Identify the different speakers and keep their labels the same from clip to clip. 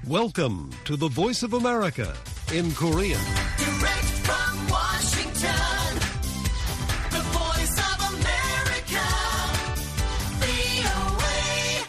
Speaker 1: Welcome to the Voice of America in Korean.
Speaker 2: Direct from Washington, the Voice of America, VOA.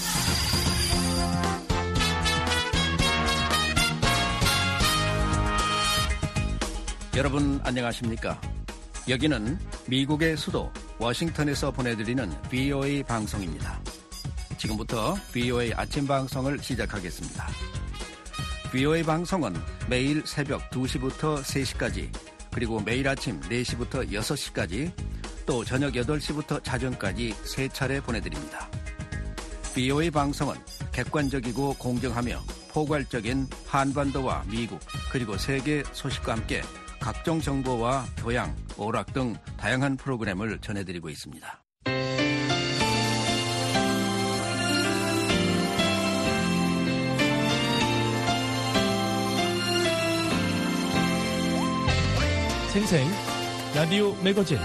Speaker 3: 여러분 안녕하십니까? 여기는 미국의 수도 워싱턴에서 보내드리는 VOA 방송입니다. 지금부터 VOA 아침 방송을 시작하겠습니다. VOA 방송은 매일 새벽 2시부터 3시까지, 그리고 매일 아침 4시부터 6시까지, 또 저녁 8시부터 자정까지 3차례 보내드립니다. VOA 방송은 객관적이고 공정하며 포괄적인 한반도와 미국, 그리고 세계 소식과 함께 각종 정보와 교양, 오락 등 다양한 프로그램을 전해드리고 있습니다.
Speaker 4: 생생 라디오 매거진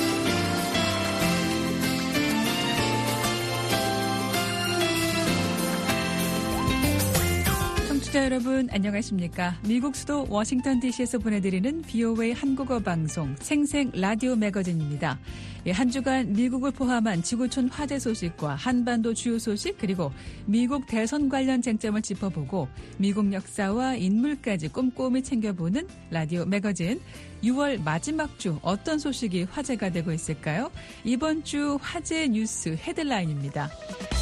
Speaker 5: 청취자 여러분 안녕하십니까? 미국 수도 워싱턴 DC에서 보내드리는 VOA 한국어 방송 생생 라디오 매거진입니다. 한 주간 미국을 포함한 지구촌 화재 소식과 한반도 주요 소식, 그리고 미국 대선 관련 쟁점을 짚어보고 미국 역사와 인물까지 꼼꼼히 챙겨보는 라디오 매거진. 6월 마지막 주 어떤 소식이 화제가 되고 있을까요? 이번 주 화제 뉴스 헤드라인입니다.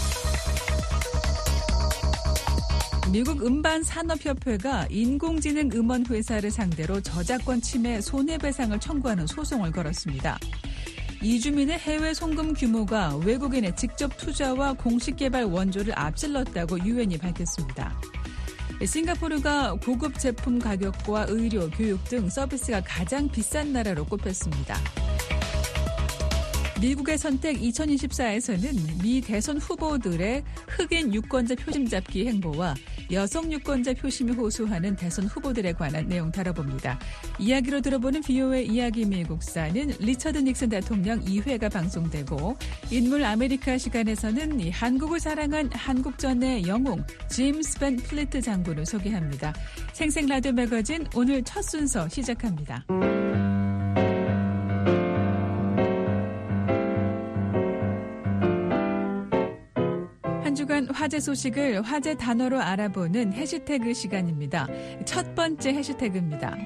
Speaker 5: 미국 음반산업협회가 인공지능 음원 회사를 상대로 저작권 침해 손해배상을 청구하는 소송을 걸었습니다. 이주민의 해외 송금 규모가 외국인의 직접 투자와 공식 개발 원조를 앞질렀다고 유엔이 밝혔습니다. 싱가포르가 고급 제품 가격과 의료, 교육 등 서비스가 가장 비싼 나라로 꼽혔습니다. 미국의 선택 2024에서는 미 대선 후보들의 흑인 유권자 표심 잡기 행보와 여성 유권자 표심이 호소하는 대선 후보들에 관한 내용 다뤄봅니다. 이야기로 들어보는 VOA 이야기 미국사는 리처드 닉슨 대통령 2회가 방송되고, 인물 아메리카 시간에서는 이 한국을 사랑한 한국전의 영웅 제임스 벤 플리트 장군을 소개합니다. 생생 라디오 매거진 오늘 첫 순서 시작합니다. 주간 화제 소식을 화제 단어로 알아보는 해시태그 시간입니다. 첫 번째 해시태그입니다.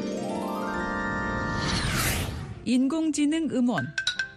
Speaker 5: 인공지능 음원.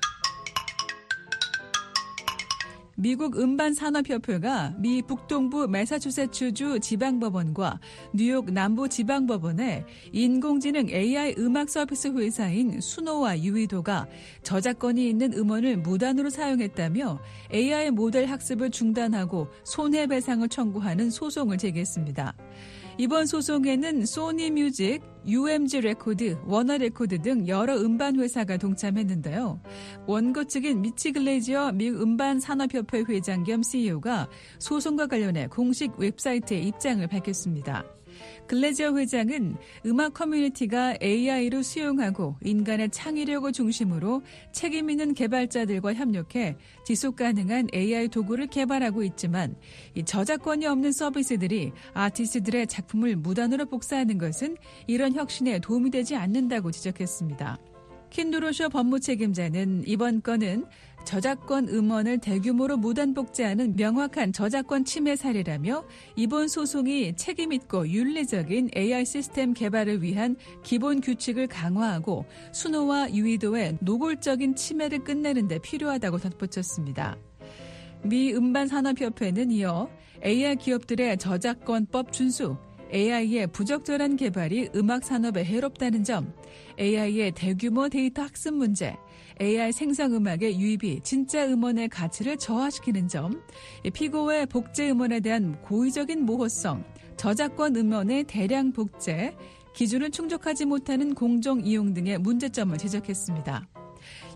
Speaker 5: 미국 음반산업협회가 미 북동부 매사추세츠주 지방법원과 뉴욕 남부지방법원에 인공지능 AI 음악 서비스 회사인 수노와 유이도가 저작권이 있는 음원을 무단으로 사용했다며 AI 모델 학습을 중단하고 손해배상을 청구하는 소송을 제기했습니다. 이번 소송에는 소니 뮤직, UMG 레코드, 워너 레코드 등 여러 음반 회사가 동참했는데요. 원고 측인 미치 글레이지어 미국 음반산업협회 회장 겸 CEO가 소송과 관련해 공식 웹사이트에 입장을 밝혔습니다. 글레지어 회장은 음악 커뮤니티가 AI를 수용하고 인간의 창의력을 중심으로 책임 있는 개발자들과 협력해 지속 가능한 AI 도구를 개발하고 있지만, 이 저작권이 없는 서비스들이 아티스트들의 작품을 무단으로 복사하는 것은 이런 혁신에 도움이 되지 않는다고 지적했습니다. 킨드로셔 법무 책임자는 이번 건은 저작권 음원을 대규모로 무단 복제하는 명확한 저작권 침해 사례라며, 이번 소송이 책임 있고 윤리적인 AI 시스템 개발을 위한 기본 규칙을 강화하고 수노와 유이도의 노골적인 침해를 끝내는 데 필요하다고 덧붙였습니다. 미 음반산업협회는 이어 AI 기업들의 저작권법 준수, AI의 부적절한 개발이 음악 산업에 해롭다는 점, AI의 대규모 데이터 학습 문제, AI 생성 음악의 유입이 진짜 음원의 가치를 저하시키는 점, 피고의 복제 음원에 대한 고의적인 모호성, 저작권 음원의 대량 복제, 기준을 충족하지 못하는 공정 이용 등의 문제점을 지적했습니다.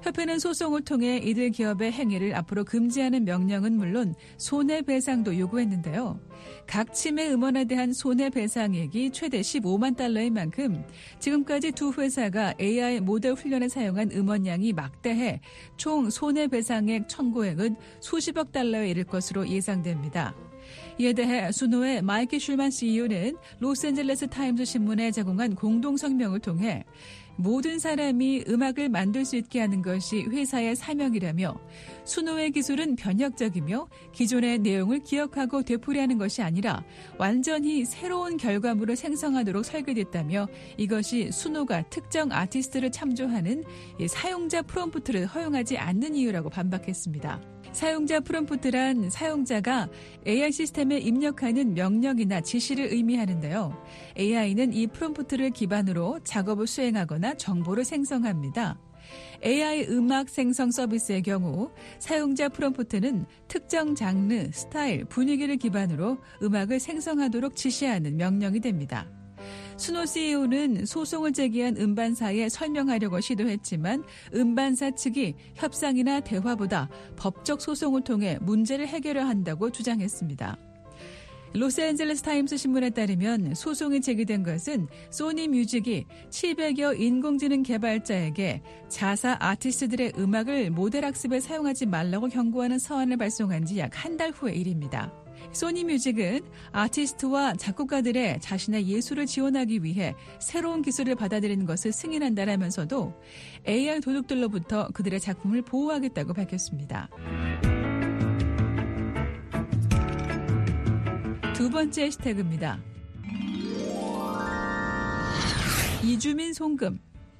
Speaker 5: 협회는 소송을 통해 이들 기업의 행위를 앞으로 금지하는 명령은 물론 손해배상도 요구했는데요. 각 침해 음원에 대한 손해배상액이 최대 15만 달러인 만큼 지금까지 두 회사가 AI 모델 훈련에 사용한 음원량이 막대해 총 손해배상액 청구액은 수십억 달러에 이를 것으로 예상됩니다. 이에 대해 수노의 마이크 슐만 CEO는 로스앤젤레스 타임스 신문에 제공한 공동 성명을 통해 모든 사람이 음악을 만들 수 있게 하는 것이 회사의 사명이라며 수노의 기술은 변혁적이며 기존의 내용을 기억하고 되풀이하는 것이 아니라 완전히 새로운 결과물을 생성하도록 설계됐다며 이것이 수노가 특정 아티스트를 참조하는 사용자 프롬프트를 허용하지 않는 이유라고 반박했습니다. 사용자 프롬프트란 사용자가 AI 시스템에 입력하는 명령이나 지시를 의미하는데요. AI는 이 프롬프트를 기반으로 작업을 수행하거나 정보를 생성합니다. AI 음악 생성 서비스의 경우 사용자 프롬프트는 특정 장르, 스타일, 분위기를 기반으로 음악을 생성하도록 지시하는 명령이 됩니다. 수노 CEO는 소송을 제기한 음반사에 설명하려고 시도했지만 음반사 측이 협상이나 대화보다 법적 소송을 통해 문제를 해결해야 한다고 주장했습니다. 로스앤젤레스 타임스 신문에 따르면 소송이 제기된 것은 소니 뮤직이 700여 인공지능 개발자에게 자사 아티스트들의 음악을 모델 학습에 사용하지 말라고 경고하는 서한을 발송한 지 약 한 달 후의 일입니다. 소니 뮤직은 아티스트와 작곡가들의 자신의 예술을 지원하기 위해 새로운 기술을 받아들이는 것을 승인한다라면서도 AI 도둑들로부터 그들의 작품을 보호하겠다고 밝혔습니다. 두 번째 해시태그입니다. 이주민 송금.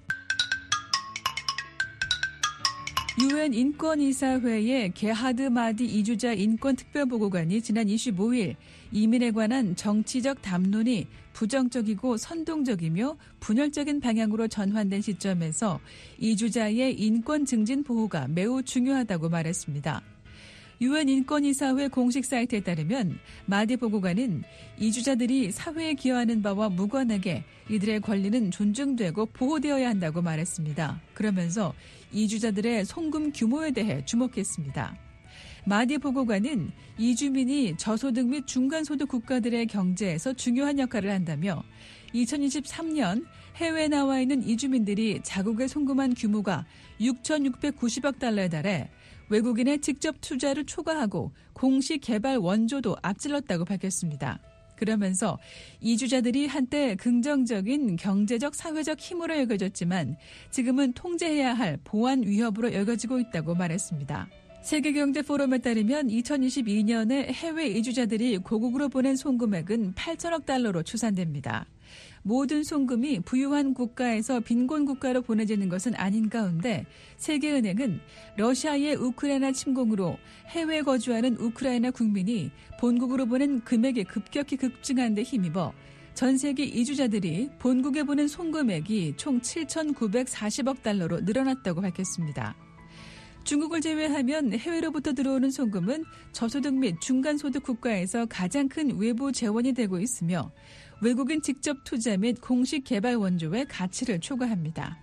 Speaker 5: 유엔 인권이사회의 게하드 마디 이주자 인권특별보고관이 지난 25일 이민에 관한 정치적 담론이 부정적이고 선동적이며 분열적인 방향으로 전환된 시점에서 이주자의 인권 증진 보호가 매우 중요하다고 말했습니다. 유엔 인권이사회 공식 사이트에 따르면 마디 보고관은 이주자들이 사회에 기여하는 바와 무관하게 이들의 권리는 존중되고 보호되어야 한다고 말했습니다. 그러면서 이주자들의 송금 규모에 대해 주목했습니다. 마디 보고관은 이주민이 저소득 및 중간소득 국가들의 경제에서 중요한 역할을 한다며 2023년 해외에 나와 있는 이주민들이 자국에 송금한 규모가 6,690억 달러에 달해 외국인의 직접 투자를 초과하고 공시 개발 원조도 앞질렀다고 밝혔습니다. 그러면서 이주자들이 한때 긍정적인 경제적, 사회적 힘으로 여겨졌지만 지금은 통제해야 할 보안 위협으로 여겨지고 있다고 말했습니다. 세계경제포럼에 따르면 2022년에 해외 이주자들이 고국으로 보낸 송금액은 8천억 달러로 추산됩니다. 모든 송금이 부유한 국가에서 빈곤 국가로 보내지는 것은 아닌 가운데 세계은행은 러시아의 우크라이나 침공으로 해외에 거주하는 우크라이나 국민이 본국으로 보낸 금액이 급격히 급증한 데 힘입어 전 세계 이주자들이 본국에 보낸 송금액이 총 7,940억 달러로 늘어났다고 밝혔습니다. 중국을 제외하면 해외로부터 들어오는 송금은 저소득 및 중간소득 국가에서 가장 큰 외부 재원이 되고 있으며 외국인 직접 투자 및 공식 개발 원조의 가치를 초과합니다.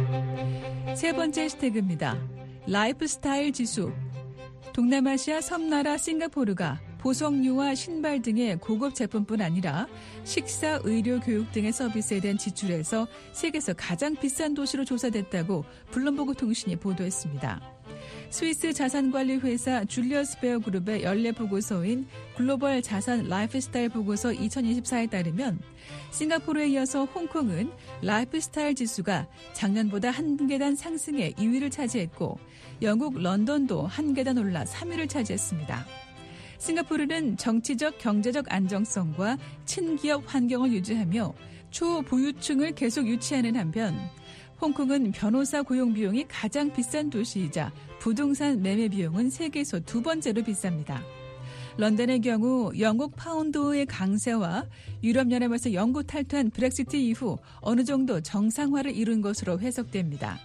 Speaker 5: 세 번째 해시태그입니다. 라이프스타일 지수. 동남아시아 섬나라 싱가포르가 보석류와 신발 등의 고급 제품뿐 아니라 식사, 의료, 교육 등의 서비스에 대한 지출에서 세계에서 가장 비싼 도시로 조사됐다고 블룸버그 통신이 보도했습니다. 스위스 자산관리 회사 줄리어스 베어 그룹의 연례 보고서인 글로벌 자산 라이프스타일 보고서 2024에 따르면 싱가포르에 이어서 홍콩은 라이프스타일 지수가 작년보다 한 계단 상승해 2위를 차지했고 영국 런던도 한 계단 올라 3위를 차지했습니다. 싱가포르는 정치적, 경제적 안정성과 친기업 환경을 유지하며 초부유층을 계속 유치하는 한편 홍콩은 변호사 고용 비용이 가장 비싼 도시이자 부동산 매매 비용은 세계에서 두 번째로 비쌉니다. 런던의 경우 영국 파운드의 강세와 유럽연합에서 영구 탈퇴한 브렉시트 이후 어느 정도 정상화를 이룬 것으로 해석됩니다.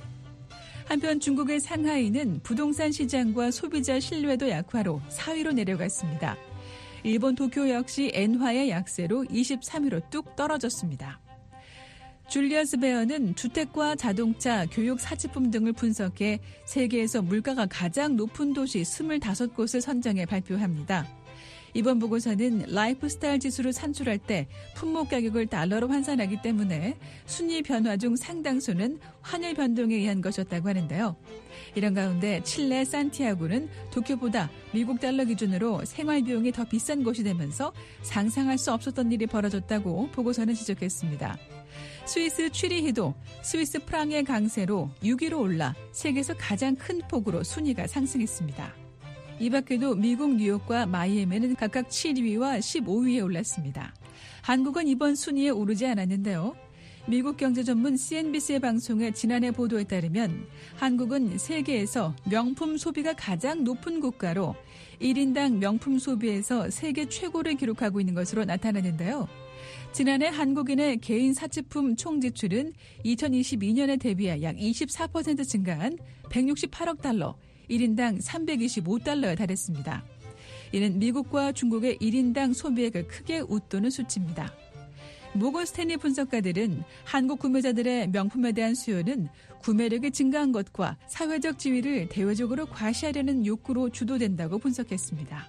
Speaker 5: 한편 중국의 상하이는 부동산 시장과 소비자 신뢰도 약화로 4위로 내려갔습니다. 일본 도쿄 역시 엔화의 약세로 23위로 뚝 떨어졌습니다. 줄리어스 베어는 주택과 자동차, 교육 사치품 등을 분석해 세계에서 물가가 가장 높은 도시 25곳을 선정해 발표합니다. 이번 보고서는 라이프스타일 지수를 산출할 때 품목 가격을 달러로 환산하기 때문에 순위 변화 중 상당수는 환율 변동에 의한 것이었다고 하는데요. 이런 가운데 칠레 산티아고는 도쿄보다 미국 달러 기준으로 생활비용이 더 비싼 곳이 되면서 상상할 수 없었던 일이 벌어졌다고 보고서는 지적했습니다. 스위스 취리히도 스위스 프랑의 강세로 6위로 올라 세계에서 가장 큰 폭으로 순위가 상승했습니다. 이 밖에도 미국 뉴욕과 마이애미는 각각 7위와 15위에 올랐습니다. 한국은 이번 순위에 오르지 않았는데요. 미국 경제 전문 CNBC의 방송에 지난해 보도에 따르면 한국은 세계에서 명품 소비가 가장 높은 국가로 1인당 명품 소비에서 세계 최고를 기록하고 있는 것으로 나타나는데요. 지난해 한국인의 개인 사치품 총 지출은 2022년에 대비해 약 24% 증가한 168억 달러, 1인당 325달러에 달했습니다. 이는 미국과 중국의 1인당 소비액을 크게 웃도는 수치입니다. 모건 스탠리 분석가들은 한국 구매자들의 명품에 대한 수요는 구매력이 증가한 것과 사회적 지위를 대외적으로 과시하려는 욕구로 주도된다고 분석했습니다.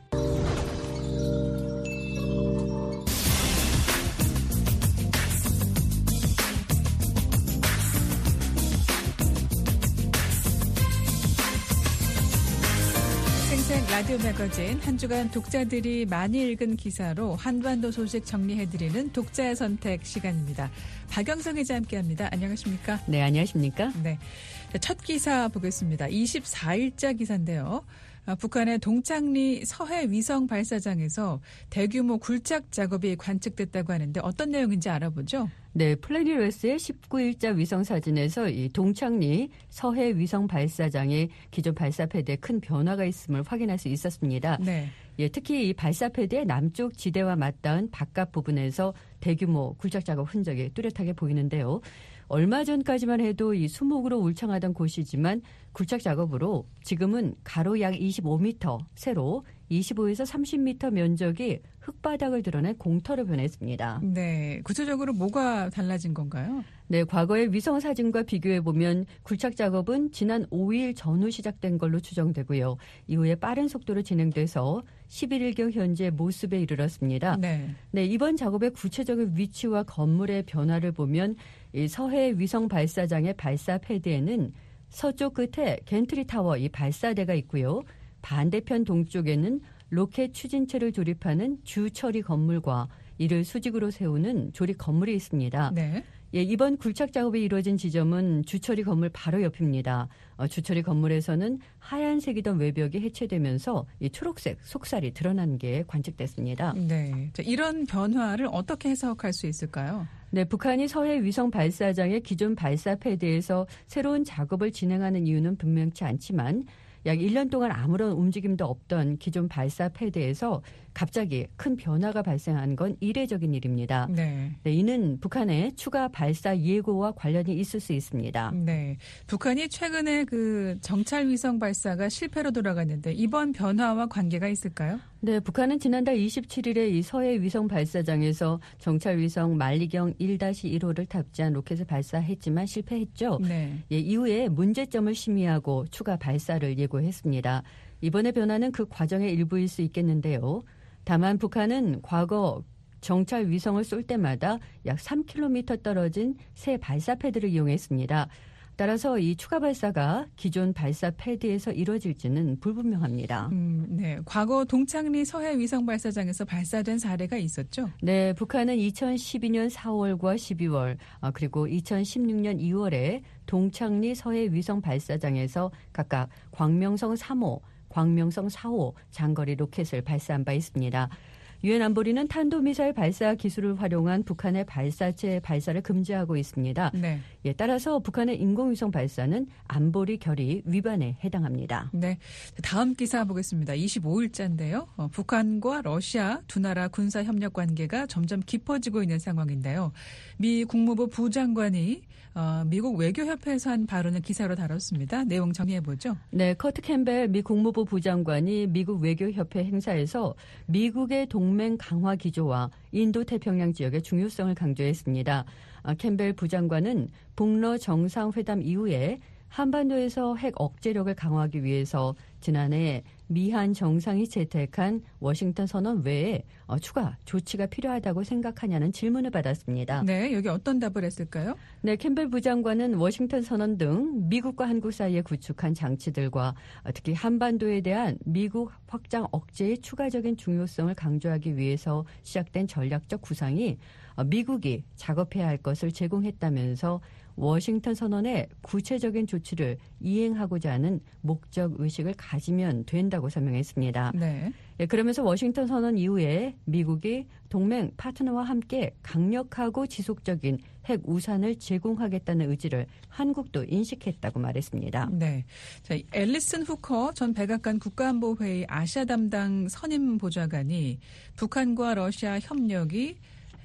Speaker 5: 라디오 매거진 한 주간 독자들이 많이 읽은 기사로 한반도 소식 정리해드리는 독자의 선택 시간입니다. 박영석 기자 함께합니다. 안녕하십니까?
Speaker 6: 네, 안녕하십니까?
Speaker 5: 네, 첫 기사 보겠습니다. 24일자 기사인데요. 북한의 동창리 서해 위성 발사장에서 대규모 굴착 작업이 관측됐다고 하는데 어떤 내용인지 알아보죠?
Speaker 6: 네, 플래닛웨스의 19일자 위성 사진에서 이 동창리 서해 위성 발사장의 기존 발사 패드에 큰 변화가 있음을 확인할 수 있었습니다.
Speaker 5: 네.
Speaker 6: 예, 특히 이 발사 패드의 남쪽 지대와 맞닿은 바깥 부분에서 대규모 굴착 작업 흔적이 뚜렷하게 보이는데요. 얼마 전까지만 해도 이 수목으로 울창하던 곳이지만 굴착 작업으로 지금은 가로 약 25m, 세로 25에서 30m 면적이 흙바닥을 드러낸 공터로 변했습니다.
Speaker 5: 네, 구체적으로 뭐가 달라진 건가요?
Speaker 6: 네, 과거의 위성 사진과 비교해보면 굴착 작업은 지난 5일 전후 시작된 걸로 추정되고요. 이후에 빠른 속도로 진행돼서 11일경 현재 모습에 이르렀습니다.
Speaker 5: 네.
Speaker 6: 네, 이번 작업의 구체적인 위치와 건물의 변화를 보면 이 서해 위성 발사장의 발사 패드에는 서쪽 끝에 겐트리 타워 이 발사대가 있고요. 반대편 동쪽에는 로켓 추진체를 조립하는 주 처리 건물과 이를 수직으로 세우는 조립 건물이 있습니다.
Speaker 5: 네.
Speaker 6: 예, 이번 굴착 작업이 이루어진 지점은 주처리 건물 바로 옆입니다. 주처리 건물에서는 하얀색이던 외벽이 해체되면서 이 초록색 속살이 드러난 게 관측됐습니다.
Speaker 5: 네. 자, 이런 변화를 어떻게 해석할 수 있을까요?
Speaker 6: 네, 북한이 서해 위성 발사장의 기존 발사 패드에서 새로운 작업을 진행하는 이유는 분명치 않지만 약 1년 동안 아무런 움직임도 없던 기존 발사 패드에서 갑자기 큰 변화가 발생한 건 이례적인 일입니다.
Speaker 5: 네.
Speaker 6: 네, 이는 북한의 추가 발사 예고와 관련이 있을 수 있습니다.
Speaker 5: 네. 북한이 최근에 그 정찰 위성 발사가 실패로 돌아갔는데 이번 변화와 관계가 있을까요?
Speaker 6: 네, 북한은 지난달 27일에 이 서해 위성 발사장에서 정찰 위성 만리경 1-1호를 탑재한 로켓을 발사했지만 실패했죠.
Speaker 5: 네.
Speaker 6: 예, 이후에 문제점을 심의하고 추가 발사를 예고했습니다. 이번의 변화는 그 과정의 일부일 수 있겠는데요. 다만 북한은 과거 정찰 위성을 쏠 때마다 약 3km 떨어진 새 발사 패드를 이용했습니다. 따라서 이 추가 발사가 기존 발사 패드에서 이루어질지는 불분명합니다.
Speaker 5: 네. 과거 동창리 서해 위성 발사장에서 발사된 사례가 있었죠?
Speaker 6: 네, 북한은 2012년 4월과 12월 그리고 2016년 2월에 동창리 서해 위성 발사장에서 각각 광명성 3호, 광명성 4호 장거리 로켓을 발사한 바 있습니다. 유엔 안보리는 탄도미사일 발사 기술을 활용한 북한의 발사체 발사를 금지하고 있습니다.
Speaker 5: 네.
Speaker 6: 예, 따라서 북한의 인공위성 발사는 안보리 결의 위반에 해당합니다.
Speaker 5: 네. 다음 기사 보겠습니다. 25일자인데요. 북한과 러시아 두 나라 군사 협력 관계가 점점 깊어지고 있는 상황인데요. 미 국무부 부장관이 미국 외교협회에서 한 발언을 기사로 다뤘습니다. 내용 정리해보죠.
Speaker 6: 네, 커트 캠벨 미 국무부 부장관이 미국 외교협회 행사에서 미국의 동맹 강화 기조와 인도태평양 지역의 중요성을 강조했습니다. 캠벨 부장관은 북러 정상회담 이후에 한반도에서 핵 억제력을 강화하기 위해서 지난해 미한 정상이 채택한 워싱턴 선언 외에 추가 조치가 필요하다고 생각하냐는 질문을 받았습니다.
Speaker 5: 네, 여기 어떤 답을 했을까요?
Speaker 6: 네, 캠벨 부장관은 워싱턴 선언 등 미국과 한국 사이에 구축한 장치들과 특히 한반도에 대한 미국 확장 억제의 추가적인 중요성을 강조하기 위해서 시작된 전략적 구상이 미국이 작업해야 할 것을 제공했다면서 워싱턴 선언의 구체적인 조치를 이행하고자 하는 목적 의식을 가지면 된다고 설명했습니다.
Speaker 5: 네.
Speaker 6: 그러면서 워싱턴 선언 이후에 미국이 동맹 파트너와 함께 강력하고 지속적인 핵 우산을 제공하겠다는 의지를 한국도 인식했다고 말했습니다.
Speaker 5: 네. 자, 앨리슨 후커 전 백악관 국가안보회의 아시아 담당 선임 보좌관이 북한과 러시아 협력이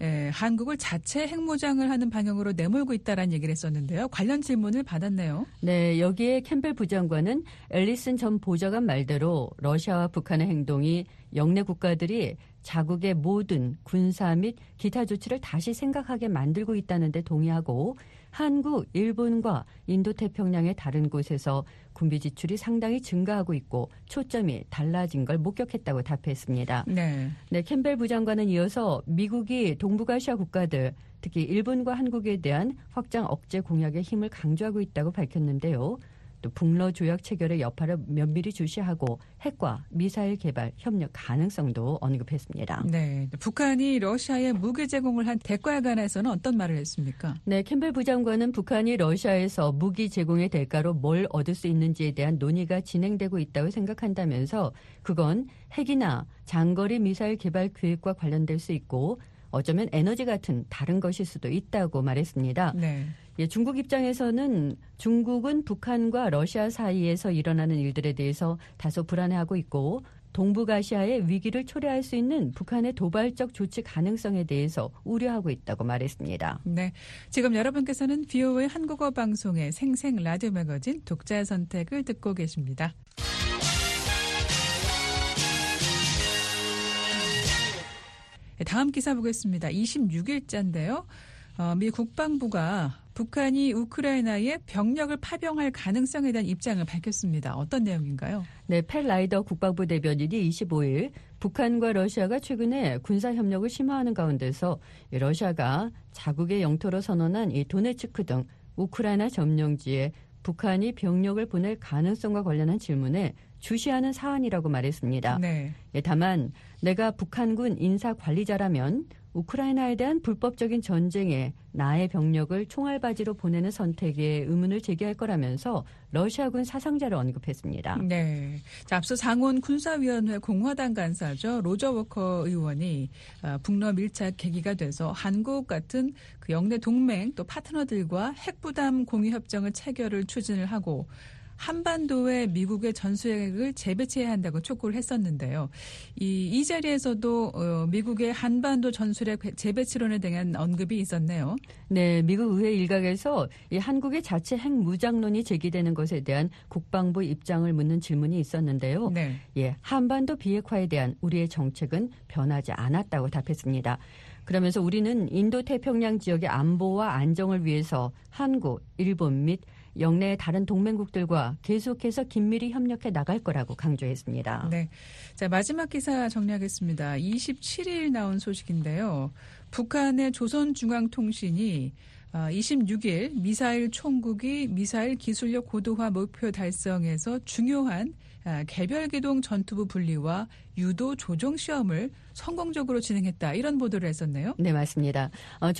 Speaker 5: 한국을 자체 핵무장을 하는 방향으로 내몰고 있다라는 얘기를 했었는데요. 관련 질문을 받았네요.
Speaker 6: 네, 여기에 캠벨 부장관은 앨리슨 전 보좌관 말대로 러시아와 북한의 행동이 영내 국가들이 자국의 모든 군사 및 기타 조치를 다시 생각하게 만들고 있다는 데 동의하고 한국, 일본과 인도태평양의 다른 곳에서 군비 지출이 상당히 증가하고 있고 초점이 달라진 걸 목격했다고 답했습니다.
Speaker 5: 네.
Speaker 6: 네, 캠벨 부장관은 이어서 미국이 동북아시아 국가들, 특히 일본과 한국에 대한 확장 억제 공약의 힘을 강조하고 있다고 밝혔는데요. 또 북러 조약 체결의 여파를 면밀히 주시하고 핵과 미사일 개발 협력 가능성도 언급했습니다.
Speaker 5: 네. 북한이 러시아에 무기 제공을 한 대가에 관해서는 어떤 말을 했습니까?
Speaker 6: 네, 캠벨 부장관은 북한이 러시아에서 무기 제공의 대가로 뭘 얻을 수 있는지에 대한 논의가 진행되고 있다고 생각한다면서 그건 핵이나 장거리 미사일 개발 계획과 관련될 수 있고 어쩌면 에너지 같은 다른 것일 수도 있다고 말했습니다.
Speaker 5: 네.
Speaker 6: 예, 중국 입장에서는 중국은 북한과 러시아 사이에서 일어나는 일들에 대해서 다소 불안해하고 있고 동북아시아의 위기를 초래할 수 있는 북한의 도발적 조치 가능성에 대해서 우려하고 있다고 말했습니다.
Speaker 5: 네. 지금 여러분께서는 VOA 한국어 방송의 생생 라디오 매거진 독자 선택을 듣고 계십니다. 다음 기사 보겠습니다. 26일자인데요. 미 국방부가 북한이 우크라이나에 병력을 파병할 가능성에 대한 입장을 밝혔습니다. 어떤 내용인가요?
Speaker 6: 네, 팻 라이더 국방부 대변인이 25일 북한과 러시아가 최근에 군사협력을 심화하는 가운데서 러시아가 자국의 영토로 선언한 이 도네츠크 등 우크라이나 점령지에 북한이 병력을 보낼 가능성과 관련한 질문에 주시하는 사안이라고 말했습니다.
Speaker 5: 네.
Speaker 6: 다만 내가 북한군 인사관리자라면 우크라이나에 대한 불법적인 전쟁에 나의 병력을 총알바지로 보내는 선택에 의문을 제기할 거라면서 러시아군 사상자를 언급했습니다.
Speaker 5: 네. 자, 앞서 상원 군사위원회 공화당 간사죠. 로저 워커 의원이 북러 밀착 계기가 돼서 한국 같은 그 영내 동맹 또 파트너들과 핵부담 공유 협정을 체결을 추진을 하고 한반도에 미국의 전술핵을 재배치해야 한다고 촉구를 했었는데요. 이 자리에서도 미국의 한반도 전술핵 재배치론에 대한 언급이 있었네요.
Speaker 6: 네, 미국 의회 일각에서 이 한국의 자체 핵 무장론이 제기되는 것에 대한 국방부 입장을 묻는 질문이 있었는데요.
Speaker 5: 네.
Speaker 6: 예, 한반도 비핵화에 대한 우리의 정책은 변하지 않았다고 답했습니다. 그러면서 우리는 인도태평양 지역의 안보와 안정을 위해서 한국, 일본 및 영내의 다른 동맹국들과 계속해서 긴밀히 협력해 나갈 거라고 강조했습니다.
Speaker 5: 네. 자, 마지막 기사 정리하겠습니다. 27일 나온 소식인데요. 북한의 조선중앙통신이 26일 미사일 총국이 미사일 기술력 고도화 목표 달성에서 중요한 개별기동 전투부 분리와 유도 조종 시험을 성공적으로 진행했다. 이런 보도를 했었네요.
Speaker 6: 네, 맞습니다.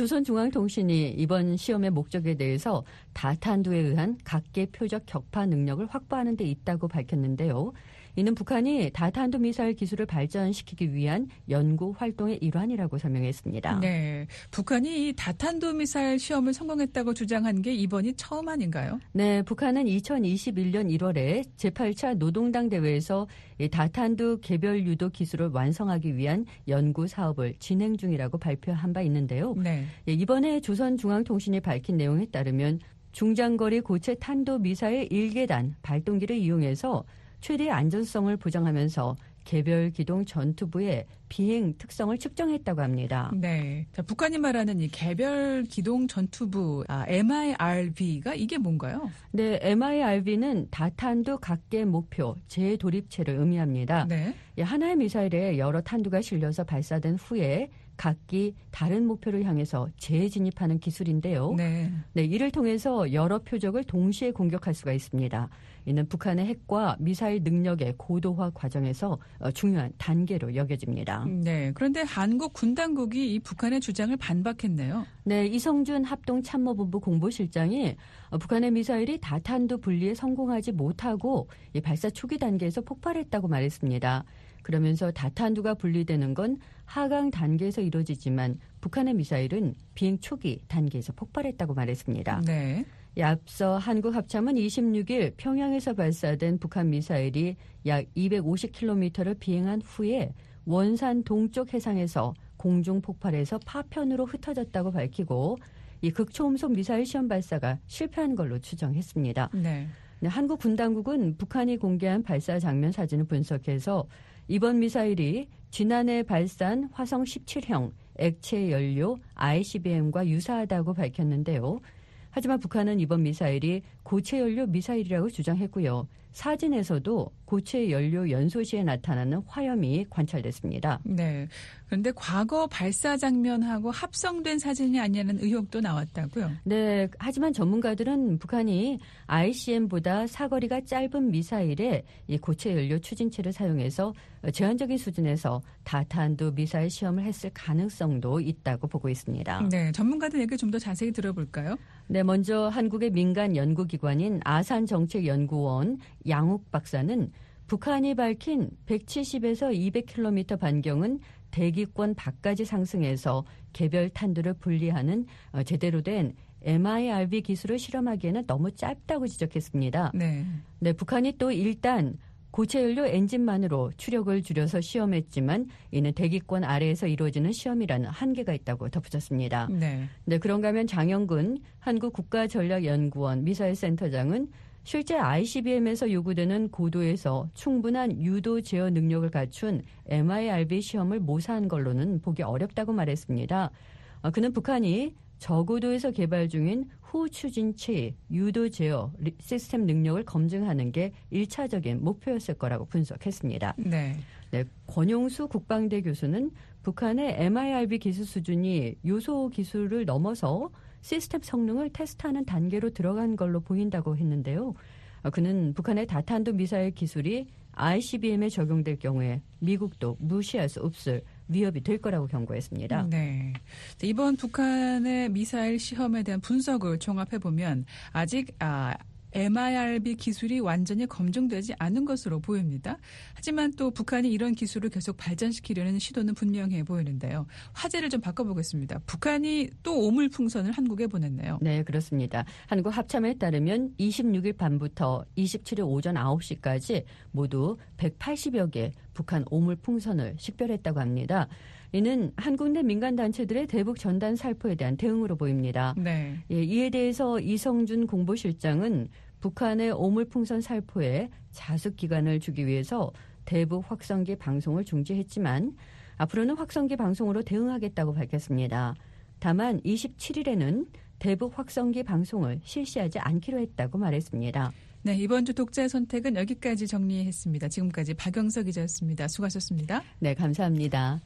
Speaker 6: 조선중앙통신이 이번 시험의 목적에 대해서 다탄두에 의한 각계 표적 격파 능력을 확보하는 데 있다고 밝혔는데요. 이는 북한이 다탄두 미사일 기술을 발전시키기 위한 연구 활동의 일환이라고 설명했습니다.
Speaker 5: 네, 북한이 이 다탄두 미사일 시험을 성공했다고 주장한 게 이번이 처음 아닌가요?
Speaker 6: 네, 북한은 2021년 1월에 제8차 노동당 대회에서 이 다탄두 개별 유도 기술을 완성하기 위한 연구 사업을 진행 중이라고 발표한 바 있는데요.
Speaker 5: 네.
Speaker 6: 이번에 조선중앙통신이 밝힌 내용에 따르면 중장거리 고체 탄도 미사일 1계단 발동기를 이용해서 최대의 안전성을 보장하면서 개별 기동 전투부의 비행 특성을 측정했다고 합니다.
Speaker 5: 네. 자, 북한이 말하는 이 개별 기동 전투부 MIRV가 이게 뭔가요?
Speaker 6: 네, MIRV는 다탄두 각계 목표 재도립체를 의미합니다.
Speaker 5: 네.
Speaker 6: 하나의 미사일에 여러 탄두가 실려서 발사된 후에 각기 다른 목표를 향해서 재진입하는 기술인데요.
Speaker 5: 네.
Speaker 6: 네, 이를 통해서 여러 표적을 동시에 공격할 수가 있습니다. 이는 북한의 핵과 미사일 능력의 고도화 과정에서 중요한 단계로 여겨집니다.
Speaker 5: 네. 그런데 한국 군 당국이 이 북한의 주장을 반박했네요.
Speaker 6: 네, 이성준 합동참모본부 공보실장이 북한의 미사일이 다탄두 분리에 성공하지 못하고 이 발사 초기 단계에서 폭발했다고 말했습니다. 그러면서 다탄두가 분리되는 건 하강 단계에서 이루어지지만 북한의 미사일은 비행 초기 단계에서 폭발했다고 말했습니다.
Speaker 5: 네.
Speaker 6: 앞서 한국 합참은 26일 평양에서 발사된 북한 미사일이 약 250km를 비행한 후에 원산 동쪽 해상에서 공중 폭발해서 파편으로 흩어졌다고 밝히고 이 극초음속 미사일 시험 발사가 실패한 걸로 추정했습니다.
Speaker 5: 네.
Speaker 6: 한국 군 당국은 북한이 공개한 발사 장면 사진을 분석해서 이번 미사일이 지난해 발사한 화성 17형 액체 연료 ICBM과 유사하다고 밝혔는데요. 하지만 북한은 이번 미사일이 고체 연료 미사일이라고 주장했고요. 사진에서도 고체 연료 연소 시에 나타나는 화염이 관찰됐습니다.
Speaker 5: 네. 그런데 과거 발사 장면하고 합성된 사진이 아니냐는 의혹도 나왔다고요?
Speaker 6: 네. 하지만 전문가들은 북한이 ICBM보다 사거리가 짧은 미사일에 이 고체 연료 추진체를 사용해서 제한적인 수준에서 다탄두 미사일 시험을 했을 가능성도 있다고 보고 있습니다.
Speaker 5: 네. 전문가들 얘기 좀 더 자세히 들어볼까요?
Speaker 6: 네, 먼저 한국의 민간 연구기관인 아산정책연구원 양욱 박사는 북한이 밝힌 170에서 200km 반경은 대기권 밖까지 상승해서 개별 탄두를 분리하는 제대로 된 MIRV 기술을 실험하기에는 너무 짧다고 지적했습니다.
Speaker 5: 네.
Speaker 6: 네, 북한이 또 일단 고체연료 엔진만으로 추력을 줄여서 시험했지만 이는 대기권 아래에서 이루어지는 시험이라는 한계가 있다고 덧붙였습니다.
Speaker 5: 네.
Speaker 6: 네, 그런가 하면 장영근 한국국가전략연구원 미사일센터장은 실제 ICBM에서 요구되는 고도에서 충분한 유도 제어 능력을 갖춘 MIRV 시험을 모사한 걸로는 보기 어렵다고 말했습니다. 그는 북한이 저고도에서 개발 중인 후추진체 유도 제어 시스템 능력을 검증하는 게 1차적인 목표였을 거라고 분석했습니다.
Speaker 5: 네.
Speaker 6: 네, 권용수 국방대 교수는 북한의 MIRV 기술 수준이 요소 기술을 넘어서 시스템 성능을 테스트하는 단계로 들어간 걸로 보인다고 했는데요. 그는 북한의 다탄두 미사일 기술이 ICBM에 적용될 경우에 미국도 무시할 수 없을 위협이 될 거라고 경고했습니다.
Speaker 5: 네. 이번 북한의 미사일 시험에 대한 분석을 종합해보면 아직 MIRV 기술이 완전히 검증되지 않은 것으로 보입니다. 하지만 또 북한이 이런 기술을 계속 발전시키려는 시도는 분명해 보이는데요. 화제를 좀 바꿔보겠습니다. 북한이 또 오물풍선을 한국에 보냈네요.
Speaker 6: 네, 그렇습니다. 한국 합참에 따르면 26일 밤부터 27일 오전 9시까지 모두 180여 개 북한 오물풍선을 식별했다고 합니다. 이는 한국 내 민간 단체들의 대북 전단 살포에 대한 대응으로 보입니다.
Speaker 5: 네.
Speaker 6: 예, 이에 대해서 이성준 공보실장은 북한의 오물풍선 살포에 자숙 기간을 주기 위해서 대북 확성기 방송을 중지했지만 앞으로는 확성기 방송으로 대응하겠다고 밝혔습니다. 다만 27일에는 대북 확성기 방송을 실시하지 않기로 했다고 말했습니다.
Speaker 5: 네, 이번 주 독자의 선택은 여기까지 정리했습니다. 지금까지 박영석 기자였습니다. 수고하셨습니다.
Speaker 6: 네, 감사합니다.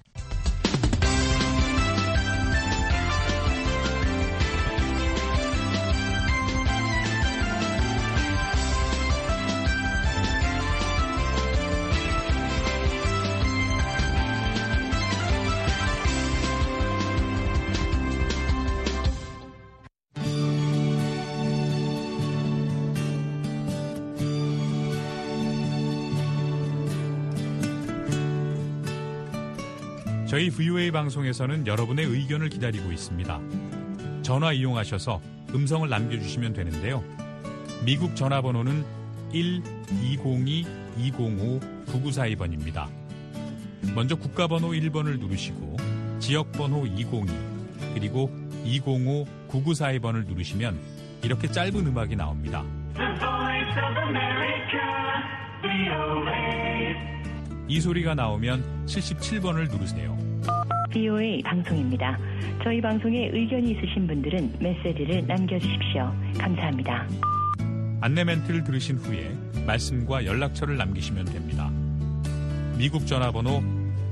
Speaker 7: 저희 VOA 방송에서는 여러분의 의견을 기다리고 있습니다. 전화 이용하셔서 음성을 남겨주시면 되는데요. 미국 전화번호는 1-202-205-9942번입니다. 먼저 국가번호 1번을 누르시고 지역번호 202 그리고 205-9942번을 누르시면 이렇게 짧은 음악이 나옵니다. 이 소리가 나오면 77번을 누르세요.
Speaker 8: VOA 방송입니다. 저희 방송에 의견이 있으신 분들은 메시지를 남겨주십시오. 감사합니다.
Speaker 7: 안내 멘트를 들으신 후에 말씀과 연락처를 남기시면 됩니다. 미국 전화번호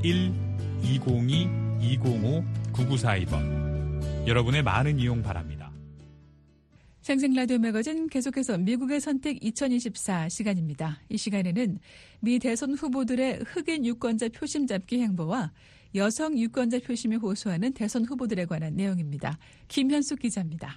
Speaker 7: 1-202-205-9942번. 여러분의 많은 이용 바랍니다.
Speaker 5: 생생라디오 매거진 계속해서 미국의 선택 2024 시간입니다. 이 시간에는 미 대선 후보들의 흑인 유권자 표심 잡기 행보와 여성 유권자 표심에 호소하는 대선 후보들에 관한 내용입니다. 김현숙 기자입니다.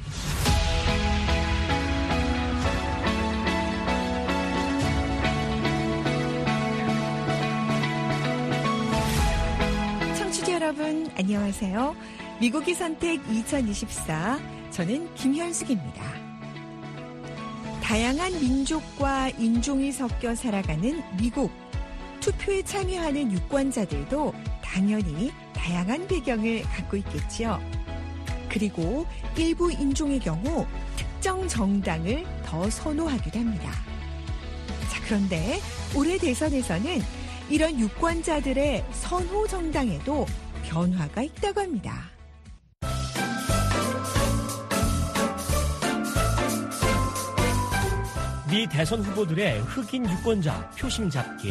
Speaker 9: 청취자 여러분 안녕하세요. 미국의 선택 2024 저는 김현숙입니다. 다양한 민족과 인종이 섞여 살아가는 미국. 투표에 참여하는 유권자들도 당연히 다양한 배경을 갖고 있겠지요. 그리고 일부 인종의 경우 특정 정당을 더 선호하기도 합니다. 자, 그런데 올해 대선에서는 이런 유권자들의 선호 정당에도 변화가 있다고 합니다.
Speaker 10: 미 대선 후보들의 흑인 유권자 표심 잡기.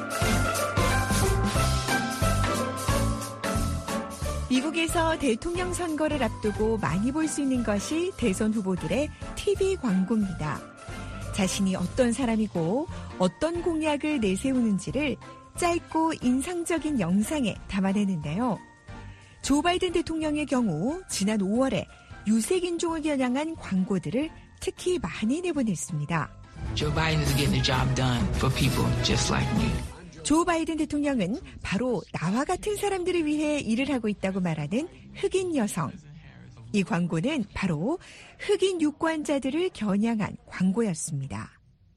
Speaker 9: 미국에서 대통령 선거를 앞두고 많이 볼 수 있는 것이 대선 후보들의 TV 광고입니다. 자신이 어떤 사람이고 어떤 공약을 내세우는지를 짧고 인상적인 영상에 담아내는데요. 조 바이든 대통령의 경우 지난 5월에 유색인종을 겨냥한 광고들을 특히 많이 내보냈습니다.
Speaker 11: Joe Biden is getting the job done for people just like me.
Speaker 9: 조 바이든 대통령은 바로 나와 같은 사람들을 위해 일을 하고 있다고 말하는 흑인 여성. 이 광고는 바로 흑인 유권자들을 겨냥한 광고였습니다.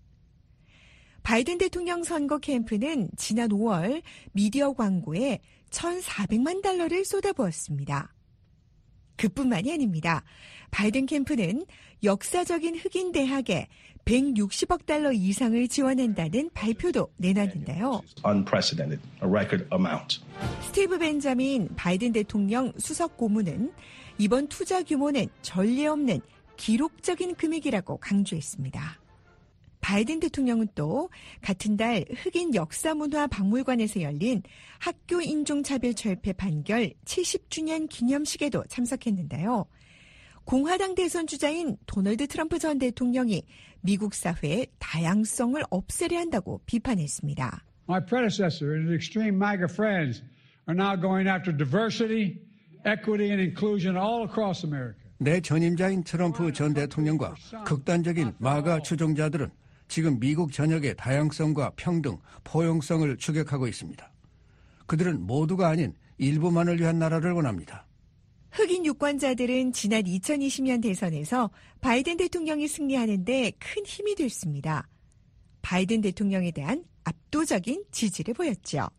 Speaker 9: 바이든 대통령 선거 캠프는 지난 5월 미디어 광고에 $1,400만 쏟아부었습니다. 그뿐만이 아닙니다. 바이든 캠프는 역사적인 흑인 대학에 $160억 이상을 지원한다는 발표도 내놨는데요.
Speaker 12: Unprecedented, a record amount.
Speaker 9: 스티브 벤자민 바이든 대통령 수석 고문은 이번 투자 규모는 전례 없는 기록적인 금액이라고 강조했습니다. 바이든 대통령은 또 같은 달 흑인 역사문화박물관에서 열린 학교 인종차별철폐 판결 70주년 기념식에도 참석했는데요. 공화당 대선 주자인 도널드 트럼프 전 대통령이 미국 사회의 다양성을 없애려 한다고 비판했습니다.
Speaker 13: My predecessor and his extreme MAGA friends are now going after diversity, equity and inclusion all across America.
Speaker 3: 내 전임자인 트럼프 전 대통령과 극단적인 마가 추종자들은 지금 미국 전역의 다양성과 평등, 포용성을 추격하고 있습니다. 그들은 모두가 아닌 일부만을 위한 나라를 원합니다.
Speaker 9: 흑인 유권자들은 지난 2020년 대선에서 바이든 대통령이 승리하는 데 큰 힘이 됐습니다. 바이든 대통령에 대한 압도적인 지지를 보였죠.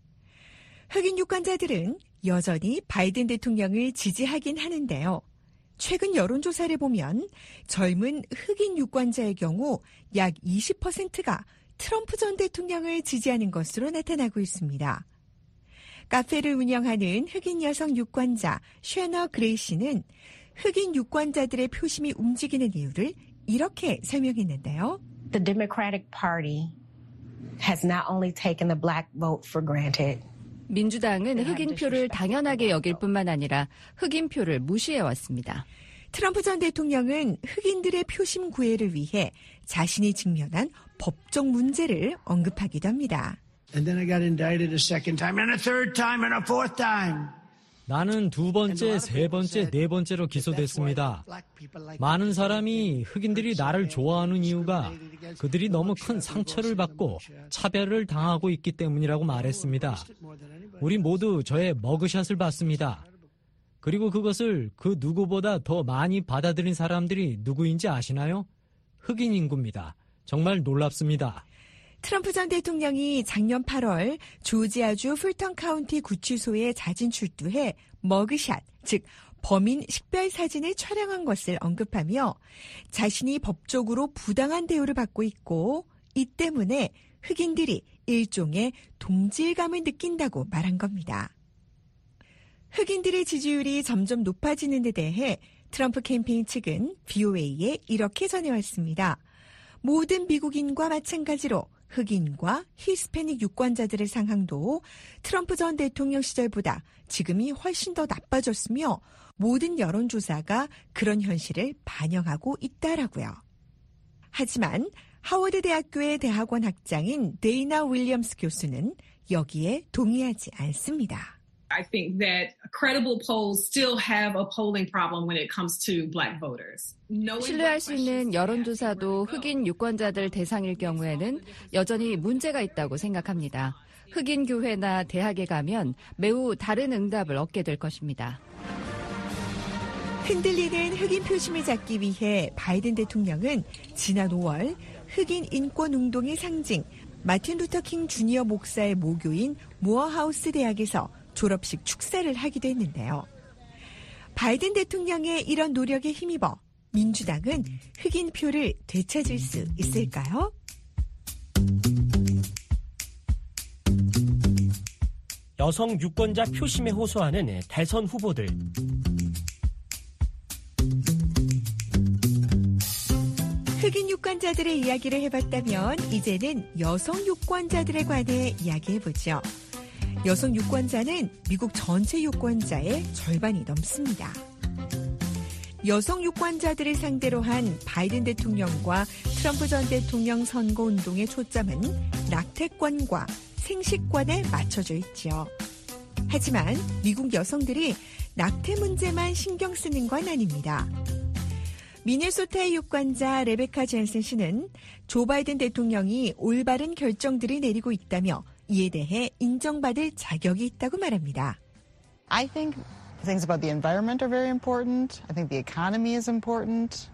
Speaker 9: 흑인 유권자들은 여전히 바이든 대통령을 지지하긴 하는데요. 최근 여론조사를 보면 젊은 흑인 유권자의 경우 약 20%가 트럼프 전 대통령을 지지하는 것으로 나타나고 있습니다. 카페를 운영하는 흑인 여성 유권자 쉐너 그레이 씨는 흑인 유권자들의 표심이 움직이는 이유를 이렇게 설명했는데요.
Speaker 14: The Democratic Party has not only taken the black vote for granted.
Speaker 6: 민주당은 흑인표를 당연하게 여길 뿐만 아니라 흑인표를 무시해왔습니다.
Speaker 9: 트럼프 전 대통령은 흑인들의 표심 구애를 위해 자신이 직면한 법적 문제를 언급하기도 합니다.
Speaker 15: And then I got indicted a second time and a third time and a fourth time.
Speaker 10: 나는 두 번째, 세 번째, 네 번째로 기소됐습니다. 많은 사람이 흑인들이 나를 좋아하는 이유가 그들이 너무 큰 상처를 받고 차별을 당하고 있기 때문이라고 말했습니다. 우리 모두 저의 머그샷을 받습니다. 그리고 그것을 그 누구보다 더 많이 받아들인 사람들이 누구인지 아시나요? 흑인 인구입니다. 정말 놀랍습니다.
Speaker 9: 트럼프 전 대통령이 작년 8월 조지아주 풀턴 카운티 구치소에 자진 출두해 머그샷, 즉 범인 식별 사진을 촬영한 것을 언급하며 자신이 법적으로 부당한 대우를 받고 있고 이 때문에 흑인들이 일종의 동질감을 느낀다고 말한 겁니다. 흑인들의 지지율이 점점 높아지는 데 대해 트럼프 캠페인 측은 VOA에 이렇게 전해왔습니다. 모든 미국인과 마찬가지로 흑인과 히스패닉 유권자들의 상황도 트럼프 전 대통령 시절보다 지금이 훨씬 더 나빠졌으며 모든 여론조사가 그런 현실을 반영하고 있다라고요. 하지만 하워드 대학교의 대학원 학장인 데이나 윌리엄스 교수는 여기에 동의하지 않습니다.
Speaker 16: I think that credible polls still have a polling problem when it comes to black voters.
Speaker 17: 신뢰할 수 있는 여론조사도 흑인 유권자들 대상일 경우에는 여전히 문제가 있다고 생각합니다. 흑인 교회나 대학에 가면 매우 다른 응답을 얻게 될 것입니다.
Speaker 9: 흔들리는 흑인 표심을 잡기 위해 바이든 대통령은 지난 5월 흑인 인권 운동의 상징 마틴 루터 킹 주니어 목사의 모교인 모어하우스 대학에서 졸업식 축사를 하기도 했는데요. 바이든 대통령의 이런 노력에 힘입어 민주당은 흑인 표를 되찾을 수 있을까요?
Speaker 18: 여성 유권자 표심에 호소하는 대선 후보들.
Speaker 9: 흑인 유권자들의 이야기를 해봤다면 이제는 여성 유권자들에 관해 이야기해보죠. 여성 유권자는 미국 전체 유권자의 절반이 넘습니다. 여성 유권자들을 상대로 한 바이든 대통령과 트럼프 전 대통령 선거운동의 초점은 낙태권과 생식권에 맞춰져 있죠. 하지만 미국 여성들이 낙태 문제만 신경 쓰는 건 아닙니다. 미네소타의 유권자 레베카 젠슨 씨는 조 바이든 대통령이 올바른 결정들을 내리고 있다며 이에 대해 인정받을 자격이 있다고 말합니다.
Speaker 19: I think things about the environment are very important. I think the economy is important.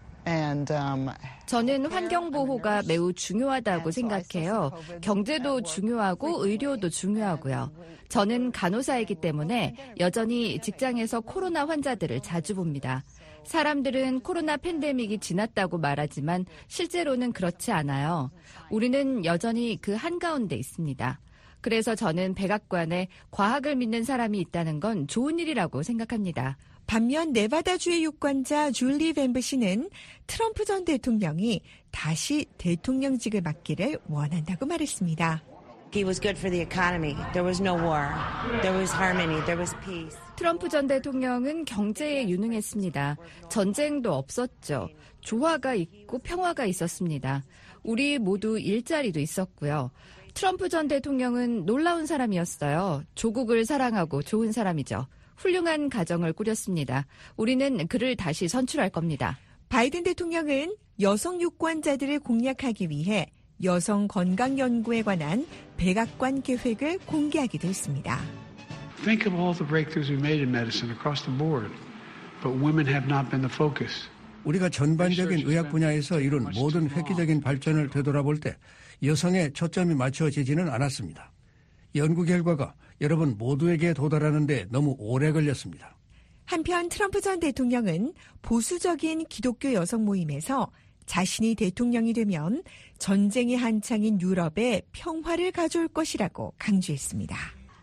Speaker 17: 저는 환경보호가 매우 중요하다고 생각해요. 경제도 중요하고 의료도 중요하고요. 저는 간호사이기 때문에 여전히 직장에서 코로나 환자들을 자주 봅니다. 사람들은 코로나 팬데믹이 지났다고 말하지만 실제로는 그렇지 않아요. 우리는 여전히 그 한가운데 있습니다. 그래서 저는 백악관에 과학을 믿는 사람이 있다는 건 좋은 일이라고 생각합니다.
Speaker 9: 반면 네바다주의 유권자 줄리 뱀브 씨는 트럼프 전 대통령이 다시 대통령직을 맡기를 원한다고 말했습니다.
Speaker 14: He was good for the economy. There was no war. There was harmony. There was peace.
Speaker 17: 트럼프 전 대통령은 경제에 유능했습니다. 전쟁도 없었죠. 조화가 있고 평화가 있었습니다. 우리 모두 일자리도 있었고요. 트럼프 전 대통령은 놀라운 사람이었어요. 조국을 사랑하고 좋은 사람이죠. 훌륭한 가정을 꾸렸습니다. 우리는 그를 다시 선출할 겁니다.
Speaker 9: 바이든 대통령은 여성 유권자들을 공략하기 위해 여성 건강 연구에 관한 백악관 계획을 공개하기도 했습니다.
Speaker 13: Think of all the breakthroughs we've made in medicine across the board, but women have not been the focus.
Speaker 3: 우리가 전반적인 의학 분야에서 이룬 모든 획기적인 발전을 되돌아볼 때 여성의 초점이 맞춰지지는 않았습니다. 연구 결과가 여러분 모두에게 도달하는 데 너무 오래 걸렸습니다.
Speaker 9: 한편 트럼프 전 대통령은 보수적인 기독교 여성 모임에서 자신이 대통령이 되면 전쟁이 한창인 유럽에 평화를 가져올 것이라고 강조했습니다.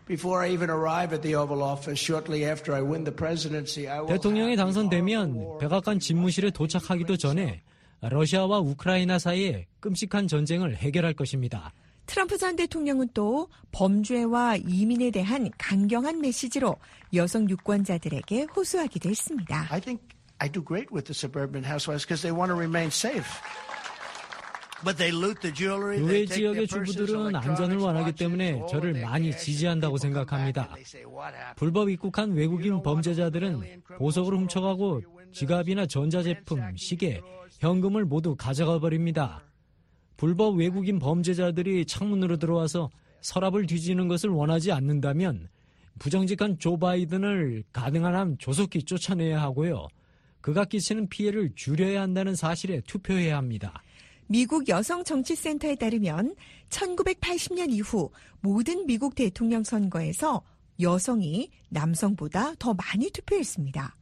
Speaker 10: 대통령이 당선되면 백악관 집무실에 도착하기도 전에 러시아와 우크라이나 사이의 끔찍한 전쟁을 해결할 것입니다.
Speaker 9: 트럼프 전 대통령은 또 범죄와 이민에 대한 강경한 메시지로 여성 유권자들에게 호소하기도 했습니다.
Speaker 15: I think I do great with the suburban housewives because they want to remain safe. But they loot the jewelry.
Speaker 10: 교외 지역의 주부들은 안전을 원하기 때문에 저를 많이 지지한다고 생각합니다. 불법 입국한 외국인 범죄자들은 보석을 훔쳐가고 지갑이나 전자제품, 시계, 현금을 모두 가져가 버립니다. 불법 외국인 범죄자들이 창문으로 들어와서 서랍을 뒤지는 것을 원하지 않는다면 부정직한 조 바이든을 가능한 한 조속히 쫓아내야 하고요. 그가 끼치는 피해를 줄여야 한다는 사실에 투표해야 합니다.
Speaker 9: 미국 여성정치센터에 따르면 1980년 이후 모든 미국 대통령 선거에서 여성이 남성보다 더 많이 투표했습니다.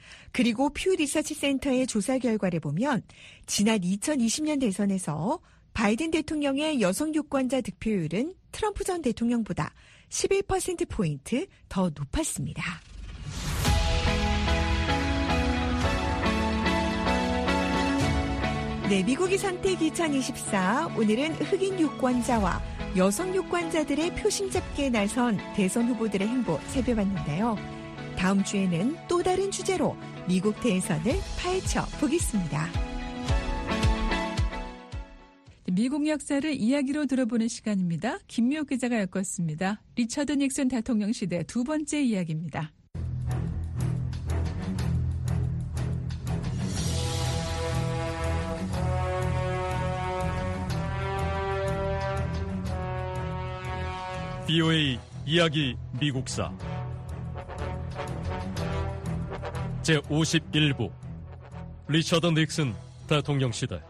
Speaker 9: 그리고 퓨 리서치 센터의 조사 결과를 보면 지난 2020년 대선에서 바이든 대통령의 여성 유권자 득표율은 트럼프 전 대통령보다 11%포인트 더 높았습니다. 네, 미국의 선택 2024. 오늘은 흑인 유권자와 여성 유권자들의 표심 잡기에 나선 대선 후보들의 행보 살펴봤는데요. 다음 주에는 또 다른 주제로 미국 대선을 파헤쳐 보겠습니다.
Speaker 5: 미국 역사를 이야기로 들어보는 시간입니다. 김미옥 기자가 엮었습니다. 리처드 닉슨 대통령 시대 두 번째 이야기입니다.
Speaker 4: BOA 이야기 미국사 제51부 리처드 닉슨 대통령 시대.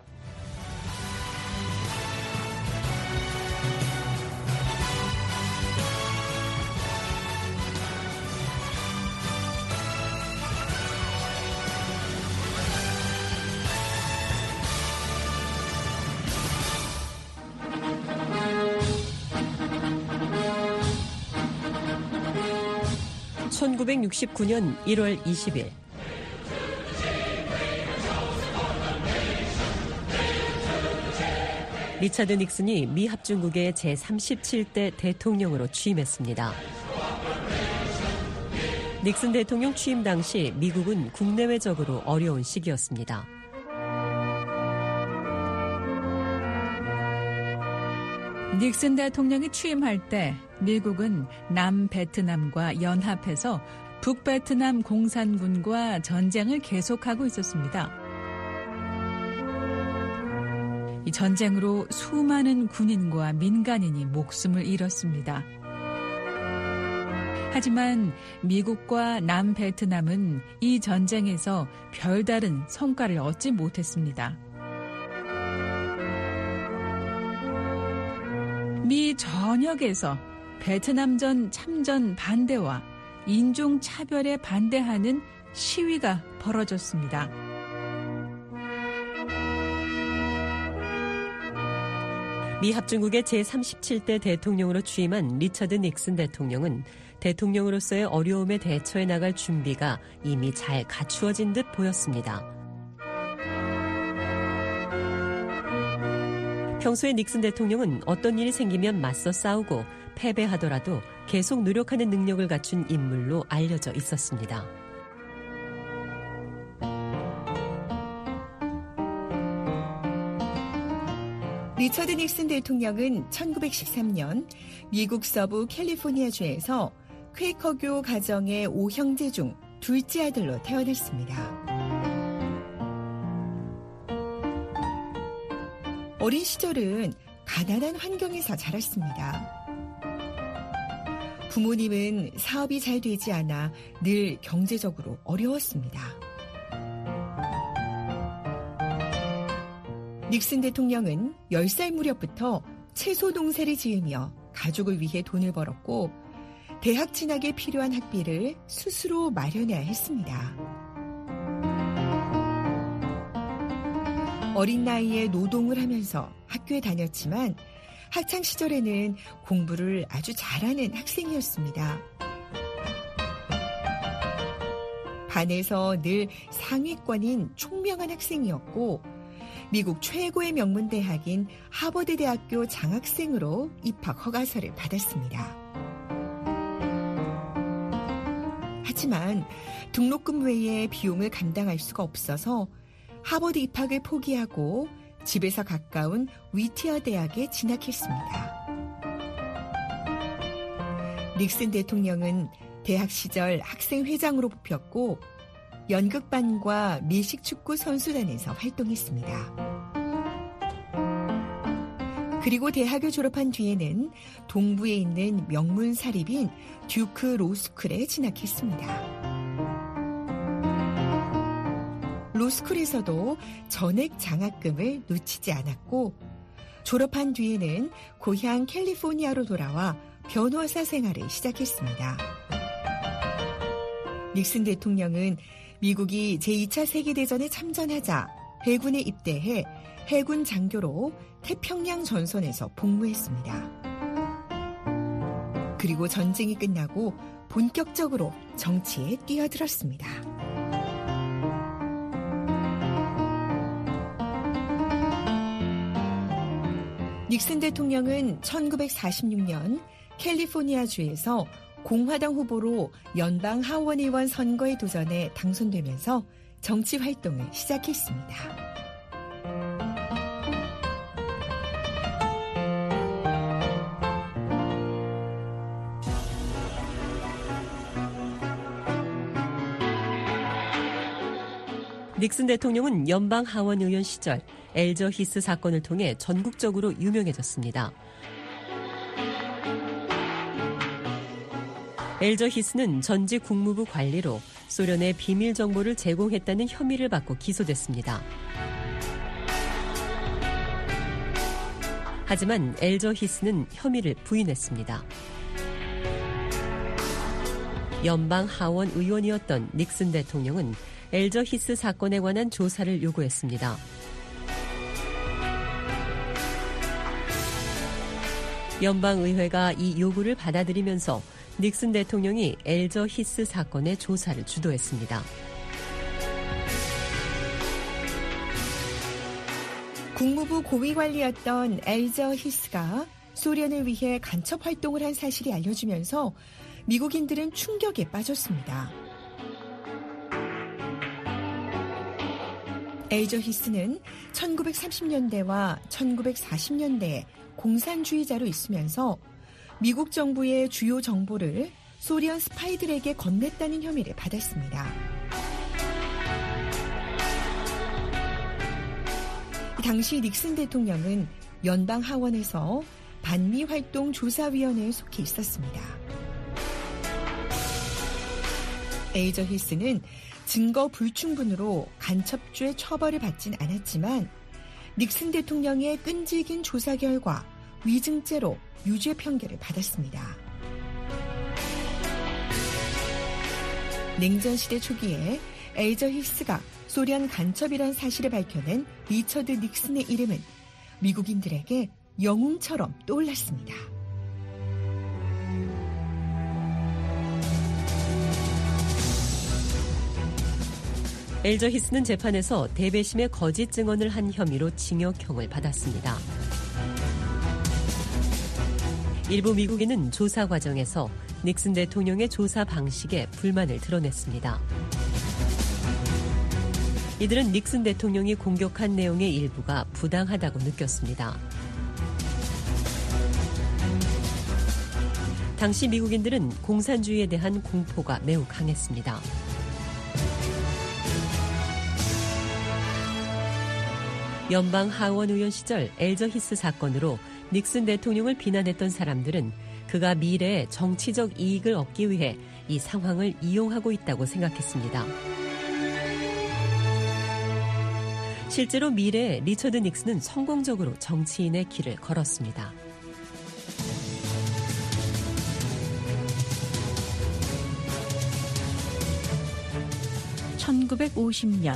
Speaker 20: (1969년 1월 20일) 리처드 닉슨이 미 합중국의 제37대 대통령으로 취임했습니다. 닉슨 대통령 취임 당시 미국은 국내외적으로 어려운 시기였습니다.
Speaker 5: 닉슨 대통령이 취임할 때 미국은 남베트남과 연합해서 북베트남 공산군과 전쟁을 계속하고 있었습니다. 이 전쟁으로 수많은 군인과 민간인이 목숨을 잃었습니다. 하지만 미국과 남베트남은 이 전쟁에서 별다른 성과를 얻지 못했습니다. 미 전역에서 베트남전 참전 반대와 인종차별에 반대하는 시위가 벌어졌습니다.
Speaker 20: 미 합중국의 제37대 대통령으로 취임한 리처드 닉슨 대통령은 대통령으로서의 어려움에 대처해 나갈 준비가 이미 잘 갖추어진 듯 보였습니다. 평소에 닉슨 대통령은 어떤 일이 생기면 맞서 싸우고 패배하더라도 계속 노력하는 능력을 갖춘 인물로 알려져 있었습니다.
Speaker 9: 리처드 닉슨 대통령은 1913년 미국 서부 캘리포니아주에서 퀘이커교 가정의 5형제 중 둘째 아들로 태어났습니다. 어린 시절은 가난한 환경에서 자랐습니다. 부모님은 사업이 잘 되지 않아 늘 경제적으로 어려웠습니다. 닉슨 대통령은 10살 무렵부터 채소 농사를 지으며 가족을 위해 돈을 벌었고 대학 진학에 필요한 학비를 스스로 마련해야 했습니다. 어린 나이에 노동을 하면서 학교에 다녔지만 학창 시절에는 공부를 아주 잘하는 학생이었습니다. 반에서 늘 상위권인 총명한 학생이었고 미국 최고의 명문 대학인 하버드 대학교 장학생으로 입학 허가서를 받았습니다. 하지만 등록금 외에 비용을 감당할 수가 없어서 하버드 입학을 포기하고 집에서 가까운 위티어 대학에 진학했습니다. 닉슨 대통령은 대학 시절 학생회장으로 뽑혔고 연극반과 미식축구 선수단에서 활동했습니다. 그리고 대학을 졸업한 뒤에는 동부에 있는 명문 사립인 듀크 로스쿨에 진학했습니다. 로스쿨에서도 전액 장학금을 놓치지 않았고 졸업한 뒤에는 고향 캘리포니아로 돌아와 변호사 생활을 시작했습니다. 닉슨 대통령은 미국이 제2차 세계대전에 참전하자 해군에 입대해 해군 장교로 태평양 전선에서 복무했습니다. 그리고 전쟁이 끝나고 본격적으로 정치에 뛰어들었습니다. 닉슨 대통령은 1946년 캘리포니아주에서 공화당 후보로 연방 하원의원 선거에 도전해 당선되면서 정치 활동을 시작했습니다.
Speaker 20: 닉슨 대통령은 연방 하원 의원 시절 엘저 히스 사건을 통해 전국적으로 유명해졌습니다. 엘저 히스는 전직 국무부 관리로 소련에 비밀 정보를 제공했다는 혐의를 받고 기소됐습니다. 하지만 엘저 히스는 혐의를 부인했습니다. 연방 하원 의원이었던 닉슨 대통령은 엘저 히스 사건에 관한 조사를 요구했습니다. 연방의회가 이 요구를 받아들이면서 닉슨 대통령이 엘저 히스 사건의 조사를 주도했습니다.
Speaker 9: 국무부 고위관리였던 엘저 히스가 소련을 위해 간첩 활동을 한 사실이 알려지면서 미국인들은 충격에 빠졌습니다. 엘저 히스는 1930년대와 1940년대에 공산주의자로 있으면서 미국 정부의 주요 정보를 소련 스파이들에게 건넸다는 혐의를 받았습니다. 당시 닉슨 대통령은 연방 하원에서 반미 활동 조사위원회에 속해 있었습니다. 엘저 히스는 증거 불충분으로 간첩죄 처벌을 받진 않았지만 닉슨 대통령의 끈질긴 조사 결과 위증죄로 유죄 판결을 받았습니다. 냉전시대 초기에 엘저 히스가 소련 간첩이란 사실을 밝혀낸 리처드 닉슨의 이름은 미국인들에게 영웅처럼 떠올랐습니다.
Speaker 20: 엘저 히스는 재판에서 대배심의 거짓 증언을 한 혐의로 징역형을 받았습니다. 일부 미국인은 조사 과정에서 닉슨 대통령의 조사 방식에 불만을 드러냈습니다. 이들은 닉슨 대통령이 공격한 내용의 일부가 부당하다고 느꼈습니다. 당시 미국인들은 공산주의에 대한 공포가 매우 강했습니다. 연방 하원 의원 시절 엘저 히스 사건으로 닉슨 대통령을 비난했던 사람들은 그가 미래에 정치적 이익을 얻기 위해 이 상황을 이용하고 있다고 생각했습니다. 실제로 미래에 리처드 닉슨은 성공적으로 정치인의 길을 걸었습니다.
Speaker 5: (1950년)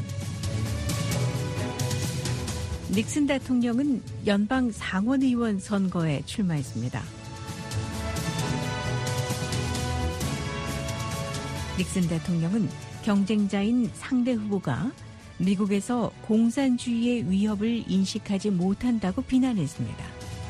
Speaker 5: 닉슨 대통령은 연방 상원의원 선거에 출마했습니다. 닉슨 대통령은 경쟁자인 상대 후보가 미국에서 공산주의의 위협을 인식하지 못한다고 비난했습니다.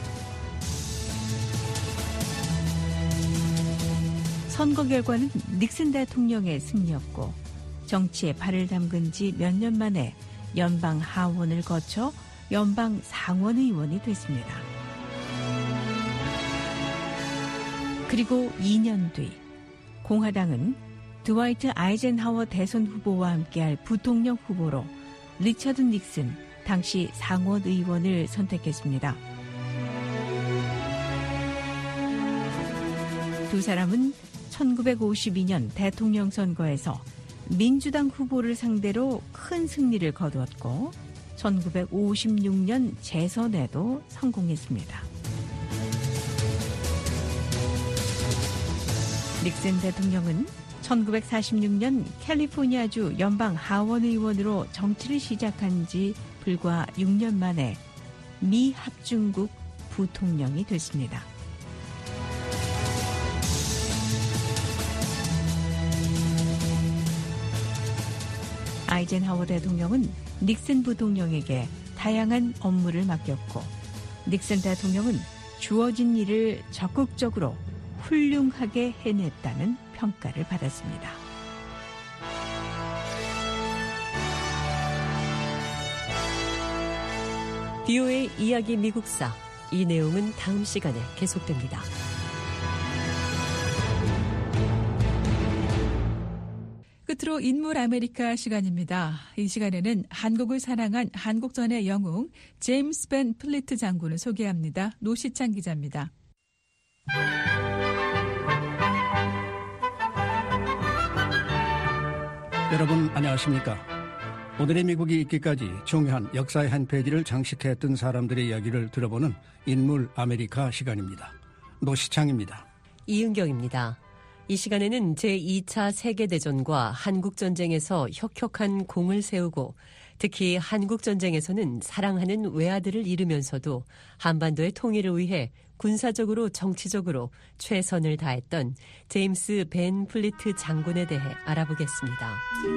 Speaker 5: 선거 결과는 닉슨 대통령의 승리였고 정치에 발을 담근 지 몇 년 만에 연방 하원을 거쳐 연방 상원의원이 됐습니다. 그리고 2년 뒤 공화당은 드와이트 아이젠하워 대선 후보와 함께할 부통령 후보로 리처드 닉슨 당시 상원의원을 선택했습니다. 두 사람은 1952년 대통령 선거에서 민주당 후보를 상대로 큰 승리를 거두었고 1956년 재선에도 성공했습니다. 닉슨 대통령은 1946년 캘리포니아주 연방 하원의원으로 정치를 시작한 지 불과 6년 만에
Speaker 9: 미 합중국 부통령이 됐습니다. 아이젠하워 대통령은 닉슨 부통령에게 다양한 업무를 맡겼고 닉슨 대통령은 주어진 일을 적극적으로 훌륭하게 해냈다는 평가를 받았습니다.
Speaker 20: BOA 이야기 미국사. 이 내용은 다음 시간에 계속됩니다.
Speaker 5: 끝으로 인물 아메리카 시간입니다. 이 시간에는 한국을 사랑한 한국전의 영웅 제임스 벤 플리트 장군을 소개합니다. 노시창 기자입니다.
Speaker 3: 여러분 안녕하십니까? 오늘의 미국이 있기까지 중요한 역사의 한 페이지를 장식했던 사람들의 이야기를 들어보는 인물 아메리카 시간입니다. 노시창입니다.
Speaker 20: 이은경입니다. 이 시간에는 제2차 세계대전과 한국전쟁에서 혁혁한 공을 세우고 특히 한국전쟁에서는 사랑하는 외아들을 잃으면서도 한반도의 통일을 위해 군사적으로 정치적으로 최선을 다했던 제임스 벤 플리트 장군에 대해 알아보겠습니다.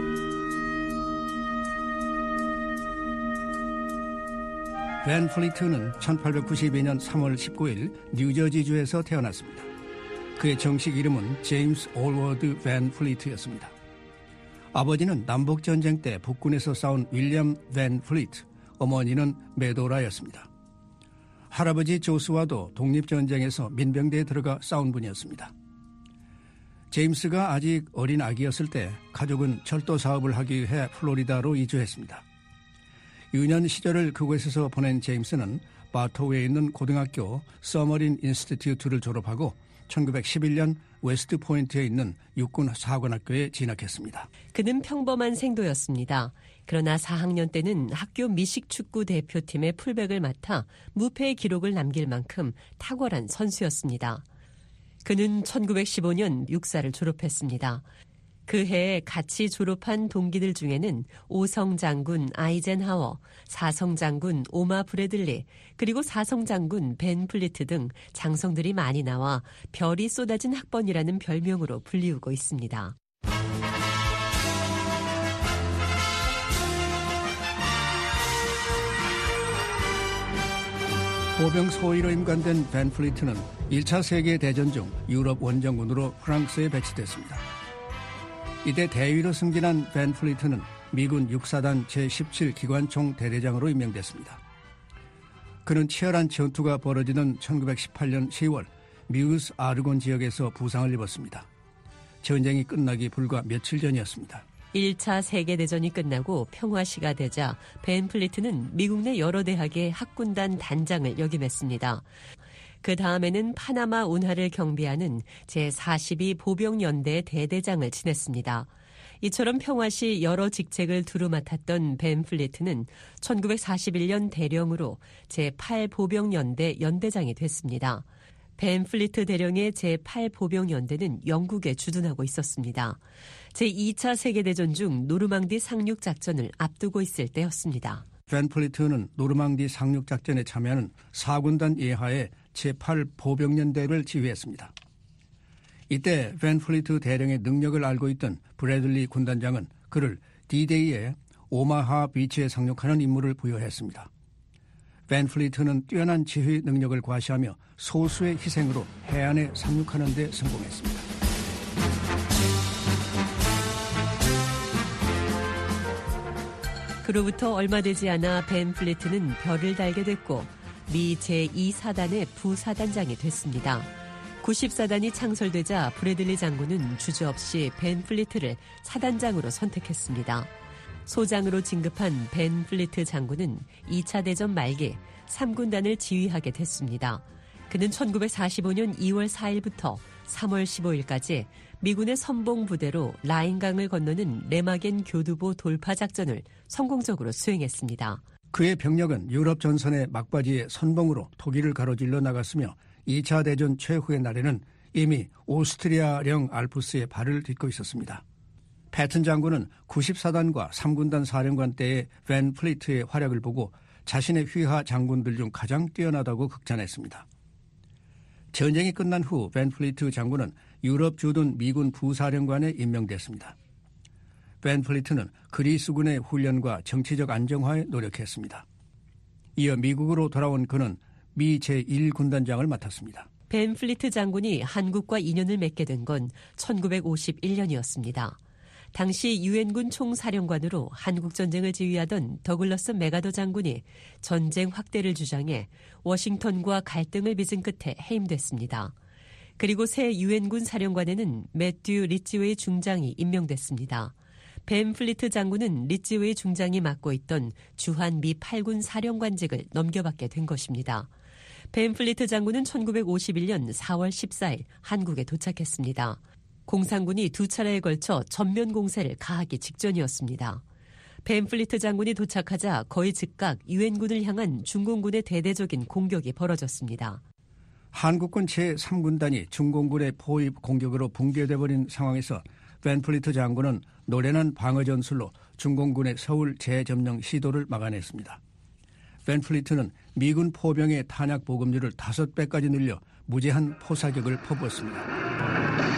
Speaker 3: 벤 플리트는 1892년 3월 19일 뉴저지주에서 태어났습니다. 그의 정식 이름은 제임스 올워드 벤 플리트였습니다. 아버지는 남북전쟁 때 북군에서 싸운 윌리엄 벤 플리트, 어머니는 메도라였습니다. 할아버지 조스와도 독립전쟁에서 민병대에 들어가 싸운 분이었습니다. 제임스가 아직 어린 아기였을 때 가족은 철도 사업을 하기 위해 플로리다로 이주했습니다. 유년 시절을 그곳에서 보낸 제임스는 바토우에 있는 고등학교 서머린 인스티튜트를 졸업하고 1911년 웨스트 포인트에 있는 육군 사관학교에 진학했습니다.
Speaker 20: 그는 평범한 생도였습니다. 그러나 4학년 때는 학교 미식축구 대표팀의 풀백을 맡아 무패의 기록을 남길 만큼 탁월한 선수였습니다. 그는 1915년 육사를 졸업했습니다. 그 해에 같이 졸업한 동기들 중에는 5성 장군 아이젠하워, 4성 장군 오마 브래들리, 그리고 4성 장군 벤 플리트 등 장성들이 많이 나와 별이 쏟아진 학번이라는 별명으로 불리우고 있습니다.
Speaker 3: 보병 소위로 임관된 벤 플리트는 1차 세계대전 중 유럽 원정군으로 프랑스에 배치됐습니다. 이때 대위로 승진한 벤 플리트는 미군 육사단 제17기관총 대대장으로 임명됐습니다. 그는 치열한 전투가 벌어지는 1918년 10월 미우스 아르곤 지역에서 부상을 입었습니다. 전쟁이 끝나기 불과 며칠 전이었습니다.
Speaker 20: 1차 세계대전이 끝나고 평화시가 되자 벤 플리트는 미국 내 여러 대학의 학군단 단장을 역임했습니다. 그 다음에는 파나마 운하를 경비하는 제42 보병연대 대대장을 지냈습니다. 이처럼 평화시 여러 직책을 두루 맡았던 벤 플리트는 1941년 대령으로 제8 보병연대 연대장이 됐습니다. 벤 플리트 대령의 제8 보병연대는 영국에 주둔하고 있었습니다. 제2차 세계대전 중 노르망디 상륙작전을 앞두고 있을 때였습니다.
Speaker 3: 벤 플리트는 노르망디 상륙작전에 참여하는 4군단 예하의 제8 보병연대를 지휘했습니다. 이때 벤 플리트 대령의 능력을 알고 있던 브래들리 군단장은 그를 D-Day에 오마하 비치에 상륙하는 임무를 부여했습니다. 벤 플리트는 뛰어난 지휘 능력을 과시하며 소수의 희생으로 해안에 상륙하는 데 성공했습니다.
Speaker 20: 그로부터 얼마 되지 않아 벤 플리트는 별을 달게 됐고 미 제2사단의 부사단장이 됐습니다. 90사단이 창설되자 브래들리 장군은 주저없이 벤 플리트를 사단장으로 선택했습니다. 소장으로 진급한 벤 플리트 장군은 2차 대전 말기 3군단을 지휘하게 됐습니다. 그는 1945년 2월 4일부터 3월 15일까지 미군의 선봉부대로 라인강을 건너는 레마겐 교두보 돌파 작전을 성공적으로 수행했습니다.
Speaker 3: 그의 병력은 유럽 전선의 막바지에 선봉으로 독일을 가로질러 나갔으며 2차 대전 최후의 날에는 이미 오스트리아령 알프스에 발을 딛고 있었습니다. 패튼 장군은 94단과 3군단 사령관 때의 벤 플리트의 활약을 보고 자신의 휘하 장군들 중 가장 뛰어나다고 극찬했습니다. 전쟁이 끝난 후 밴 플리트 장군은 유럽 주둔 미군 부사령관에 임명됐습니다. 밴 플리트는 그리스군의 훈련과 정치적 안정화에 노력했습니다. 이어 미국으로 돌아온 그는 미 제1군단장을 맡았습니다.
Speaker 20: 밴 플리트 장군이 한국과 인연을 맺게 된 건 1951년이었습니다. 당시 유엔군 총사령관으로 한국전쟁을 지휘하던 더글러스 맥아더 장군이 전쟁 확대를 주장해 워싱턴과 갈등을 빚은 끝에 해임됐습니다. 그리고 새 유엔군 사령관에는 매튜 리치웨이 중장이 임명됐습니다. 밴 플리트 장군은 리치웨이 중장이 맡고 있던 주한 미 8군 사령관직을 넘겨받게 된 것입니다. 밴 플리트 장군은 1951년 4월 14일 한국에 도착했습니다. 공산군이 두 차례에 걸쳐 전면 공세를 가하기 직전이었습니다. 밴 플리트 장군이 도착하자 거의 즉각 유엔군을 향한 중공군의 대대적인 공격이 벌어졌습니다.
Speaker 3: 한국군 제3군단이 중공군의 포위 공격으로 붕괴돼버린 상황에서 밴 플리트 장군은 노련한 방어 전술로 중공군의 서울 재점령 시도를 막아냈습니다. 밴 플리트는 미군 포병의 탄약 보급률을 5배까지 늘려 무제한 포사격을 퍼부었습니다.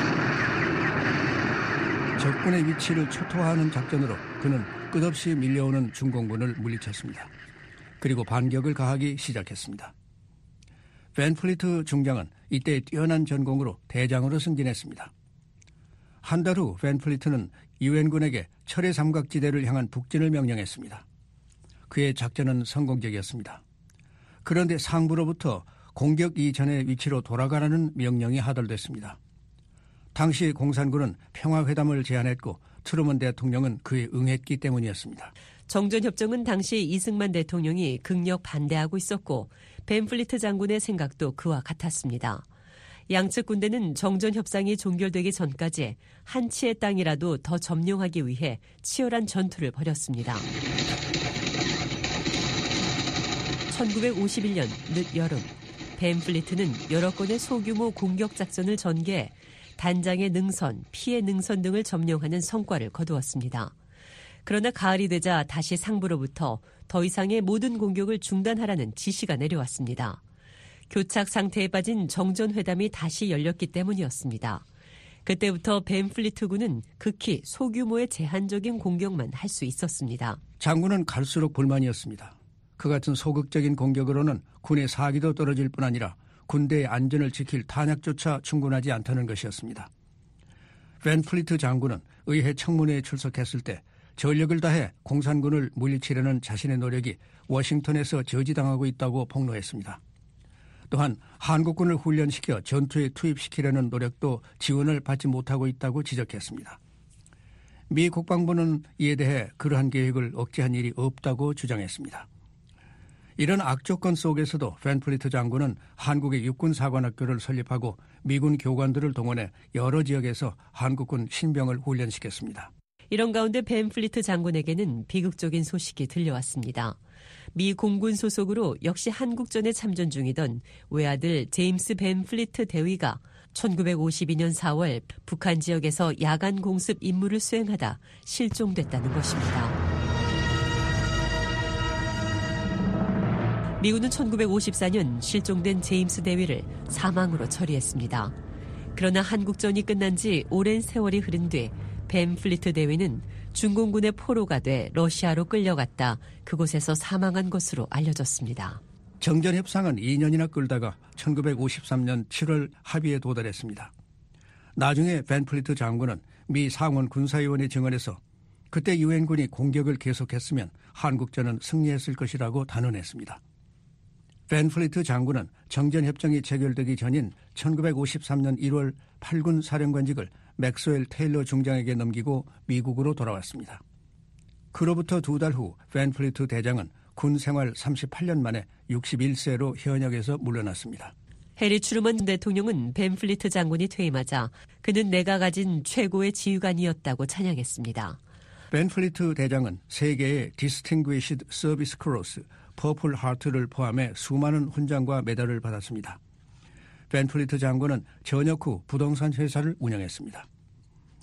Speaker 3: 적군의 위치를 초토화하는 작전으로 그는 끝없이 밀려오는 중공군을 물리쳤습니다. 그리고 반격을 가하기 시작했습니다. 밴 플리트 중장은 이때 뛰어난 전공으로 대장으로 승진했습니다. 한 달 후 밴 플리트는 유엔군에게 철의 삼각지대를 향한 북진을 명령했습니다. 그의 작전은 성공적이었습니다. 그런데 상부로부터 공격 이전의 위치로 돌아가라는 명령이 하달됐습니다. 당시 공산군은 평화회담을 제안했고 트루먼 대통령은 그에 응했기 때문이었습니다.
Speaker 20: 정전협정은 당시 이승만 대통령이 극력 반대하고 있었고 밴 플리트 장군의 생각도 그와 같았습니다. 양측 군대는 정전협상이 종결되기 전까지 한 치의 땅이라도 더 점령하기 위해 치열한 전투를 벌였습니다. 1951년 늦여름 밴 플리트는 여러 건의 소규모 공격 작전을 전개해 단장의 능선, 피해 능선 등을 점령하는 성과를 거두었습니다. 그러나 가을이 되자 다시 상부로부터 더 이상의 모든 공격을 중단하라는 지시가 내려왔습니다. 교착 상태에 빠진 정전회담이 다시 열렸기 때문이었습니다. 그때부터 밴 플리트군은 극히 소규모의 제한적인 공격만 할 수 있었습니다.
Speaker 3: 장군은 갈수록 불만이었습니다. 그 같은 소극적인 공격으로는 군의 사기도 떨어질 뿐 아니라 군대의 안전을 지킬 탄약조차 충분하지 않다는 것이었습니다. 밴 플리트 장군은 의회 청문회에 출석했을 때 전력을 다해 공산군을 물리치려는 자신의 노력이 워싱턴에서 저지당하고 있다고 폭로했습니다. 또한 한국군을 훈련시켜 전투에 투입시키려는 노력도 지원을 받지 못하고 있다고 지적했습니다. 미 국방부는 이에 대해 그러한 계획을 억제한 일이 없다고 주장했습니다. 이런 악조건 속에서도 밴 플리트 장군은 한국의 육군사관학교를 설립하고 미군 교관들을 동원해 여러 지역에서 한국군 신병을 훈련시켰습니다.
Speaker 20: 이런 가운데 밴 플리트 장군에게는 비극적인 소식이 들려왔습니다. 미 공군 소속으로 역시 한국전에 참전 중이던 외아들 제임스 밴 플리트 대위가 1952년 4월 북한 지역에서 야간 공습 임무를 수행하다 실종됐다는 것입니다. 미군은 1954년 실종된 제임스 대위를 사망으로 처리했습니다. 그러나 한국전이 끝난 지 오랜 세월이 흐른 뒤 밴 플리트 대위는 중공군의 포로가 돼 러시아로 끌려갔다 그곳에서 사망한 것으로 알려졌습니다.
Speaker 3: 정전협상은 2년이나 끌다가 1953년 7월 합의에 도달했습니다. 나중에 밴 플리트 장군은 미 상원 군사위원회 증언에서 그때 유엔군이 공격을 계속했으면 한국전은 승리했을 것이라고 단언했습니다. 밴 플리트 장군은 정전협정이 체결되기 전인 1953년 1월 8군 사령관직을 맥스웰 테일러 중장에게 넘기고 미국으로 돌아왔습니다. 그로부터 2달 후 밴 플리트 대장은 군 생활 38년 만에 61세로 현역에서 물러났습니다.
Speaker 20: 해리 트루먼 대통령은 밴 플리트 장군이 퇴임하자 그는 내가 가진 최고의 지휘관이었다고 찬양했습니다.
Speaker 3: 밴 플리트 대장은 세계의 디스팅귀시드 서비스 크로스, 퍼플 하트를 포함해 수많은 훈장과 메달을 받았습니다. 밴 플리트 장군은 전역 후 부동산 회사를 운영했습니다.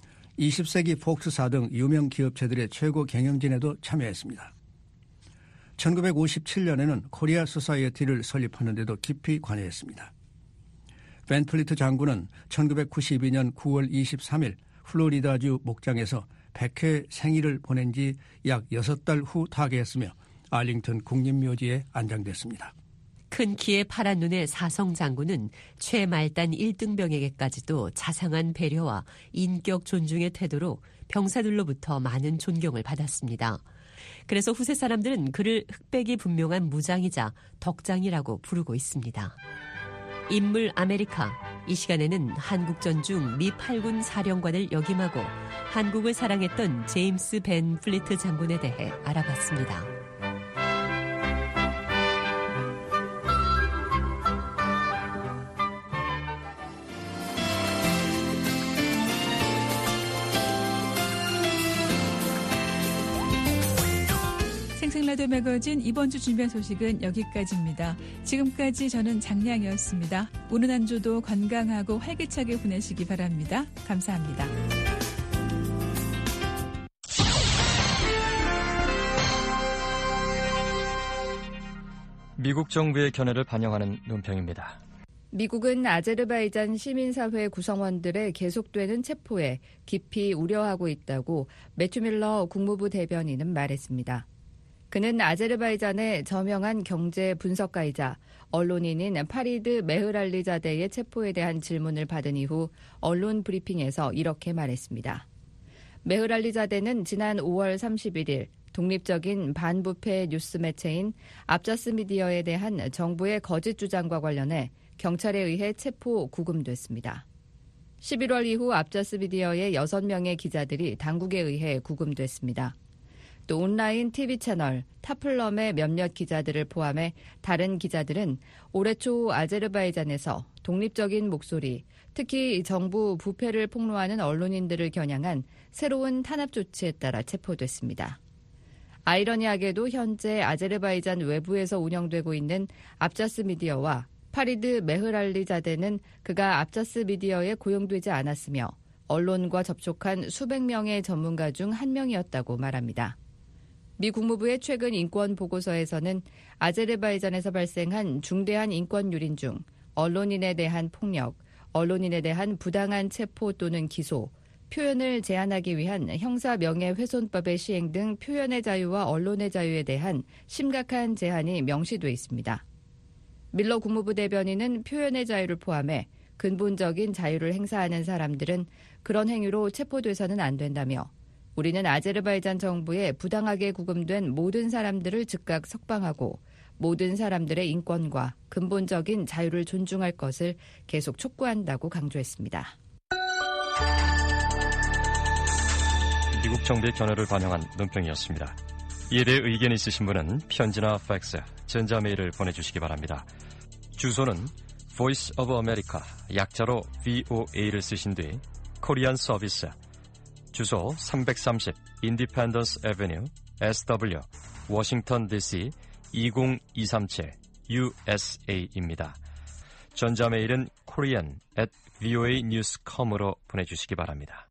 Speaker 3: 20세기 폭스사 등 유명 기업체들의 최고 경영진에도 참여했습니다. 1957년에는 코리아 소사이어티를 설립하는 데도 깊이 관여했습니다. 벤 플리트 장군은 1992년 9월 23일 플로리다주 목장에서 100회 생일을 보낸 지 약 6달 후 타계했으며 알링턴 국립묘지에 안장됐습니다.
Speaker 20: 큰 키에 파란 눈의 사성 장군은 최말단 1등병에게까지도 자상한 배려와 인격 존중의 태도로 병사들로부터 많은 존경을 받았습니다. 그래서 후세 사람들은 그를 흑백이 분명한 무장이자 덕장이라고 부르고 있습니다. 인물 아메리카. 이 시간에는 한국전 중 미 8군 사령관을 역임하고 한국을 사랑했던 제임스 벤 플리트 장군에 대해 알아봤습니다.
Speaker 5: 생생라디오 매거진 이번 주 준비한 소식은 여기까지입니다. 지금까지 저는 장량이었습니다. 오늘 한 주도 건강하고 활기차게 보내시기 바랍니다. 감사합니다.
Speaker 21: 미국 정부의 견해를 반영하는 논평입니다.
Speaker 17: 미국은 아제르바이잔 시민사회 구성원들의 계속되는 체포에 깊이 우려하고 있다고 매튜 밀러 국무부 대변인은 말했습니다. 그는 아제르바이잔의 저명한 경제 분석가이자 언론인인 파리드 메흐랄리자데의 체포에 대한 질문을 받은 이후 언론 브리핑에서 이렇게 말했습니다. 메흐랄리자데는 지난 5월 31일 독립적인 반부패 뉴스 매체인 압자스 미디어에 대한 정부의 거짓 주장과 관련해 경찰에 의해 체포 구금됐습니다. 11월 이후 압자스 미디어의 6명의 기자들이 당국에 의해 구금됐습니다. 또 온라인 TV 채널 타플럼의 몇몇 기자들을 포함해 다른 기자들은 올해 초 아제르바이잔에서 독립적인 목소리, 특히 정부 부패를 폭로하는 언론인들을 겨냥한 새로운 탄압 조치에 따라 체포됐습니다. 아이러니하게도 현재 아제르바이잔 외부에서 운영되고 있는 압자스 미디어와 파리드 메흐랄리자데는 그가 압자스 미디어에 고용되지 않았으며 언론과 접촉한 수백 명의 전문가 중 한 명이었다고 말합니다. 미 국무부의 최근 인권 보고서에서는 아제르바이잔에서 발생한 중대한 인권 유린 중 언론인에 대한 폭력, 언론인에 대한 부당한 체포 또는 기소, 표현을 제한하기 위한 형사 명예훼손법의 시행 등 표현의 자유와 언론의 자유에 대한 심각한 제한이 명시돼 있습니다. 밀러 국무부 대변인은 표현의 자유를 포함해 근본적인 자유를 행사하는 사람들은 그런 행위로 체포돼서는 안 된다며 우리는 아제르바이잔 정부에 부당하게 구금된 모든 사람들을 즉각 석방하고 모든 사람들의 인권과 근본적인 자유를 존중할 것을 계속 촉구한다고 강조했습니다.
Speaker 21: 미국 정부의 견해를 반영한 논평이었습니다. 이에 대해 의견 있으신 분은 편지나 팩스, 전자메일을 보내주시기 바랍니다. 주소는 Voice of America, 약자로 VOA를 쓰신 뒤 코리안 서비스, 주소 330 Independence Avenue, SW, 워싱턴 DC 20237 USA입니다. 전자메일은 korean@voanews.com으로 보내주시기 바랍니다.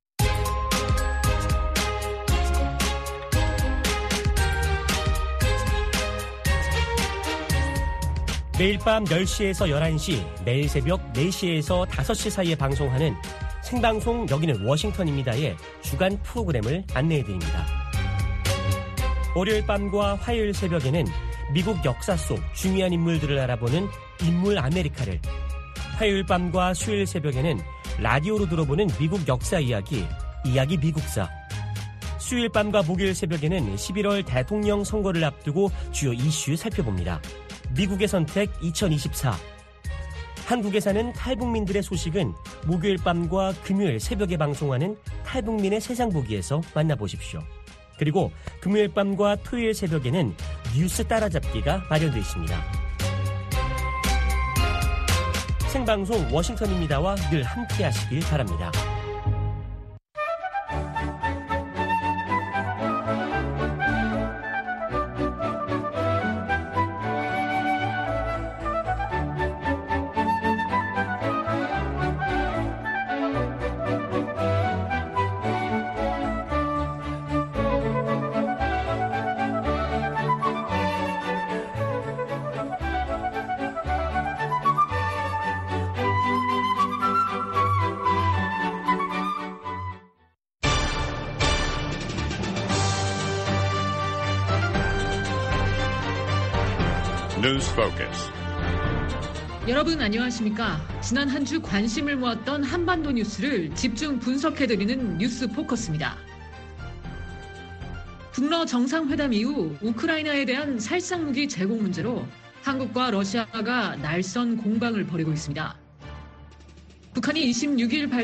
Speaker 18: 매일 밤 10시에서 11시, 매일 새벽 4시에서 5시 사이에 방송하는 생방송 여기는 워싱턴입니다의 주간 프로그램을 안내해드립니다. 월요일 밤과 화요일 새벽에는 미국 역사 속 중요한 인물들을 알아보는 인물 아메리카를, 화요일 밤과 수요일 새벽에는 라디오로 들어보는 미국 역사 이야기 미국사, 수요일 밤과 목요일 새벽에는 11월 대통령 선거를 앞두고 주요 이슈 살펴봅니다. 미국의 선택 2024. 한국에 사는 탈북민들의 소식은 목요일 밤과 금요일 새벽에 방송하는 탈북민의 세상 보기에서 만나보십시오. 그리고 금요일 밤과 토요일 새벽에는 뉴스 따라잡기가 마련되어 있습니다. 생방송 워싱턴입니다와 늘 함께 하시길 바랍니다.
Speaker 1: News Focus.
Speaker 22: 여러분 안녕하십니까? 지난 한 주 관심을 모았던 한반도 뉴스를 집중 분석해드리는 뉴스 포커스입니다. 북러 정상회담 이후 우크라이나에 대한 살상무기 제공 문제로 한국과 러시아가 날선 공방을 벌이고 있습니다. 북한이 26일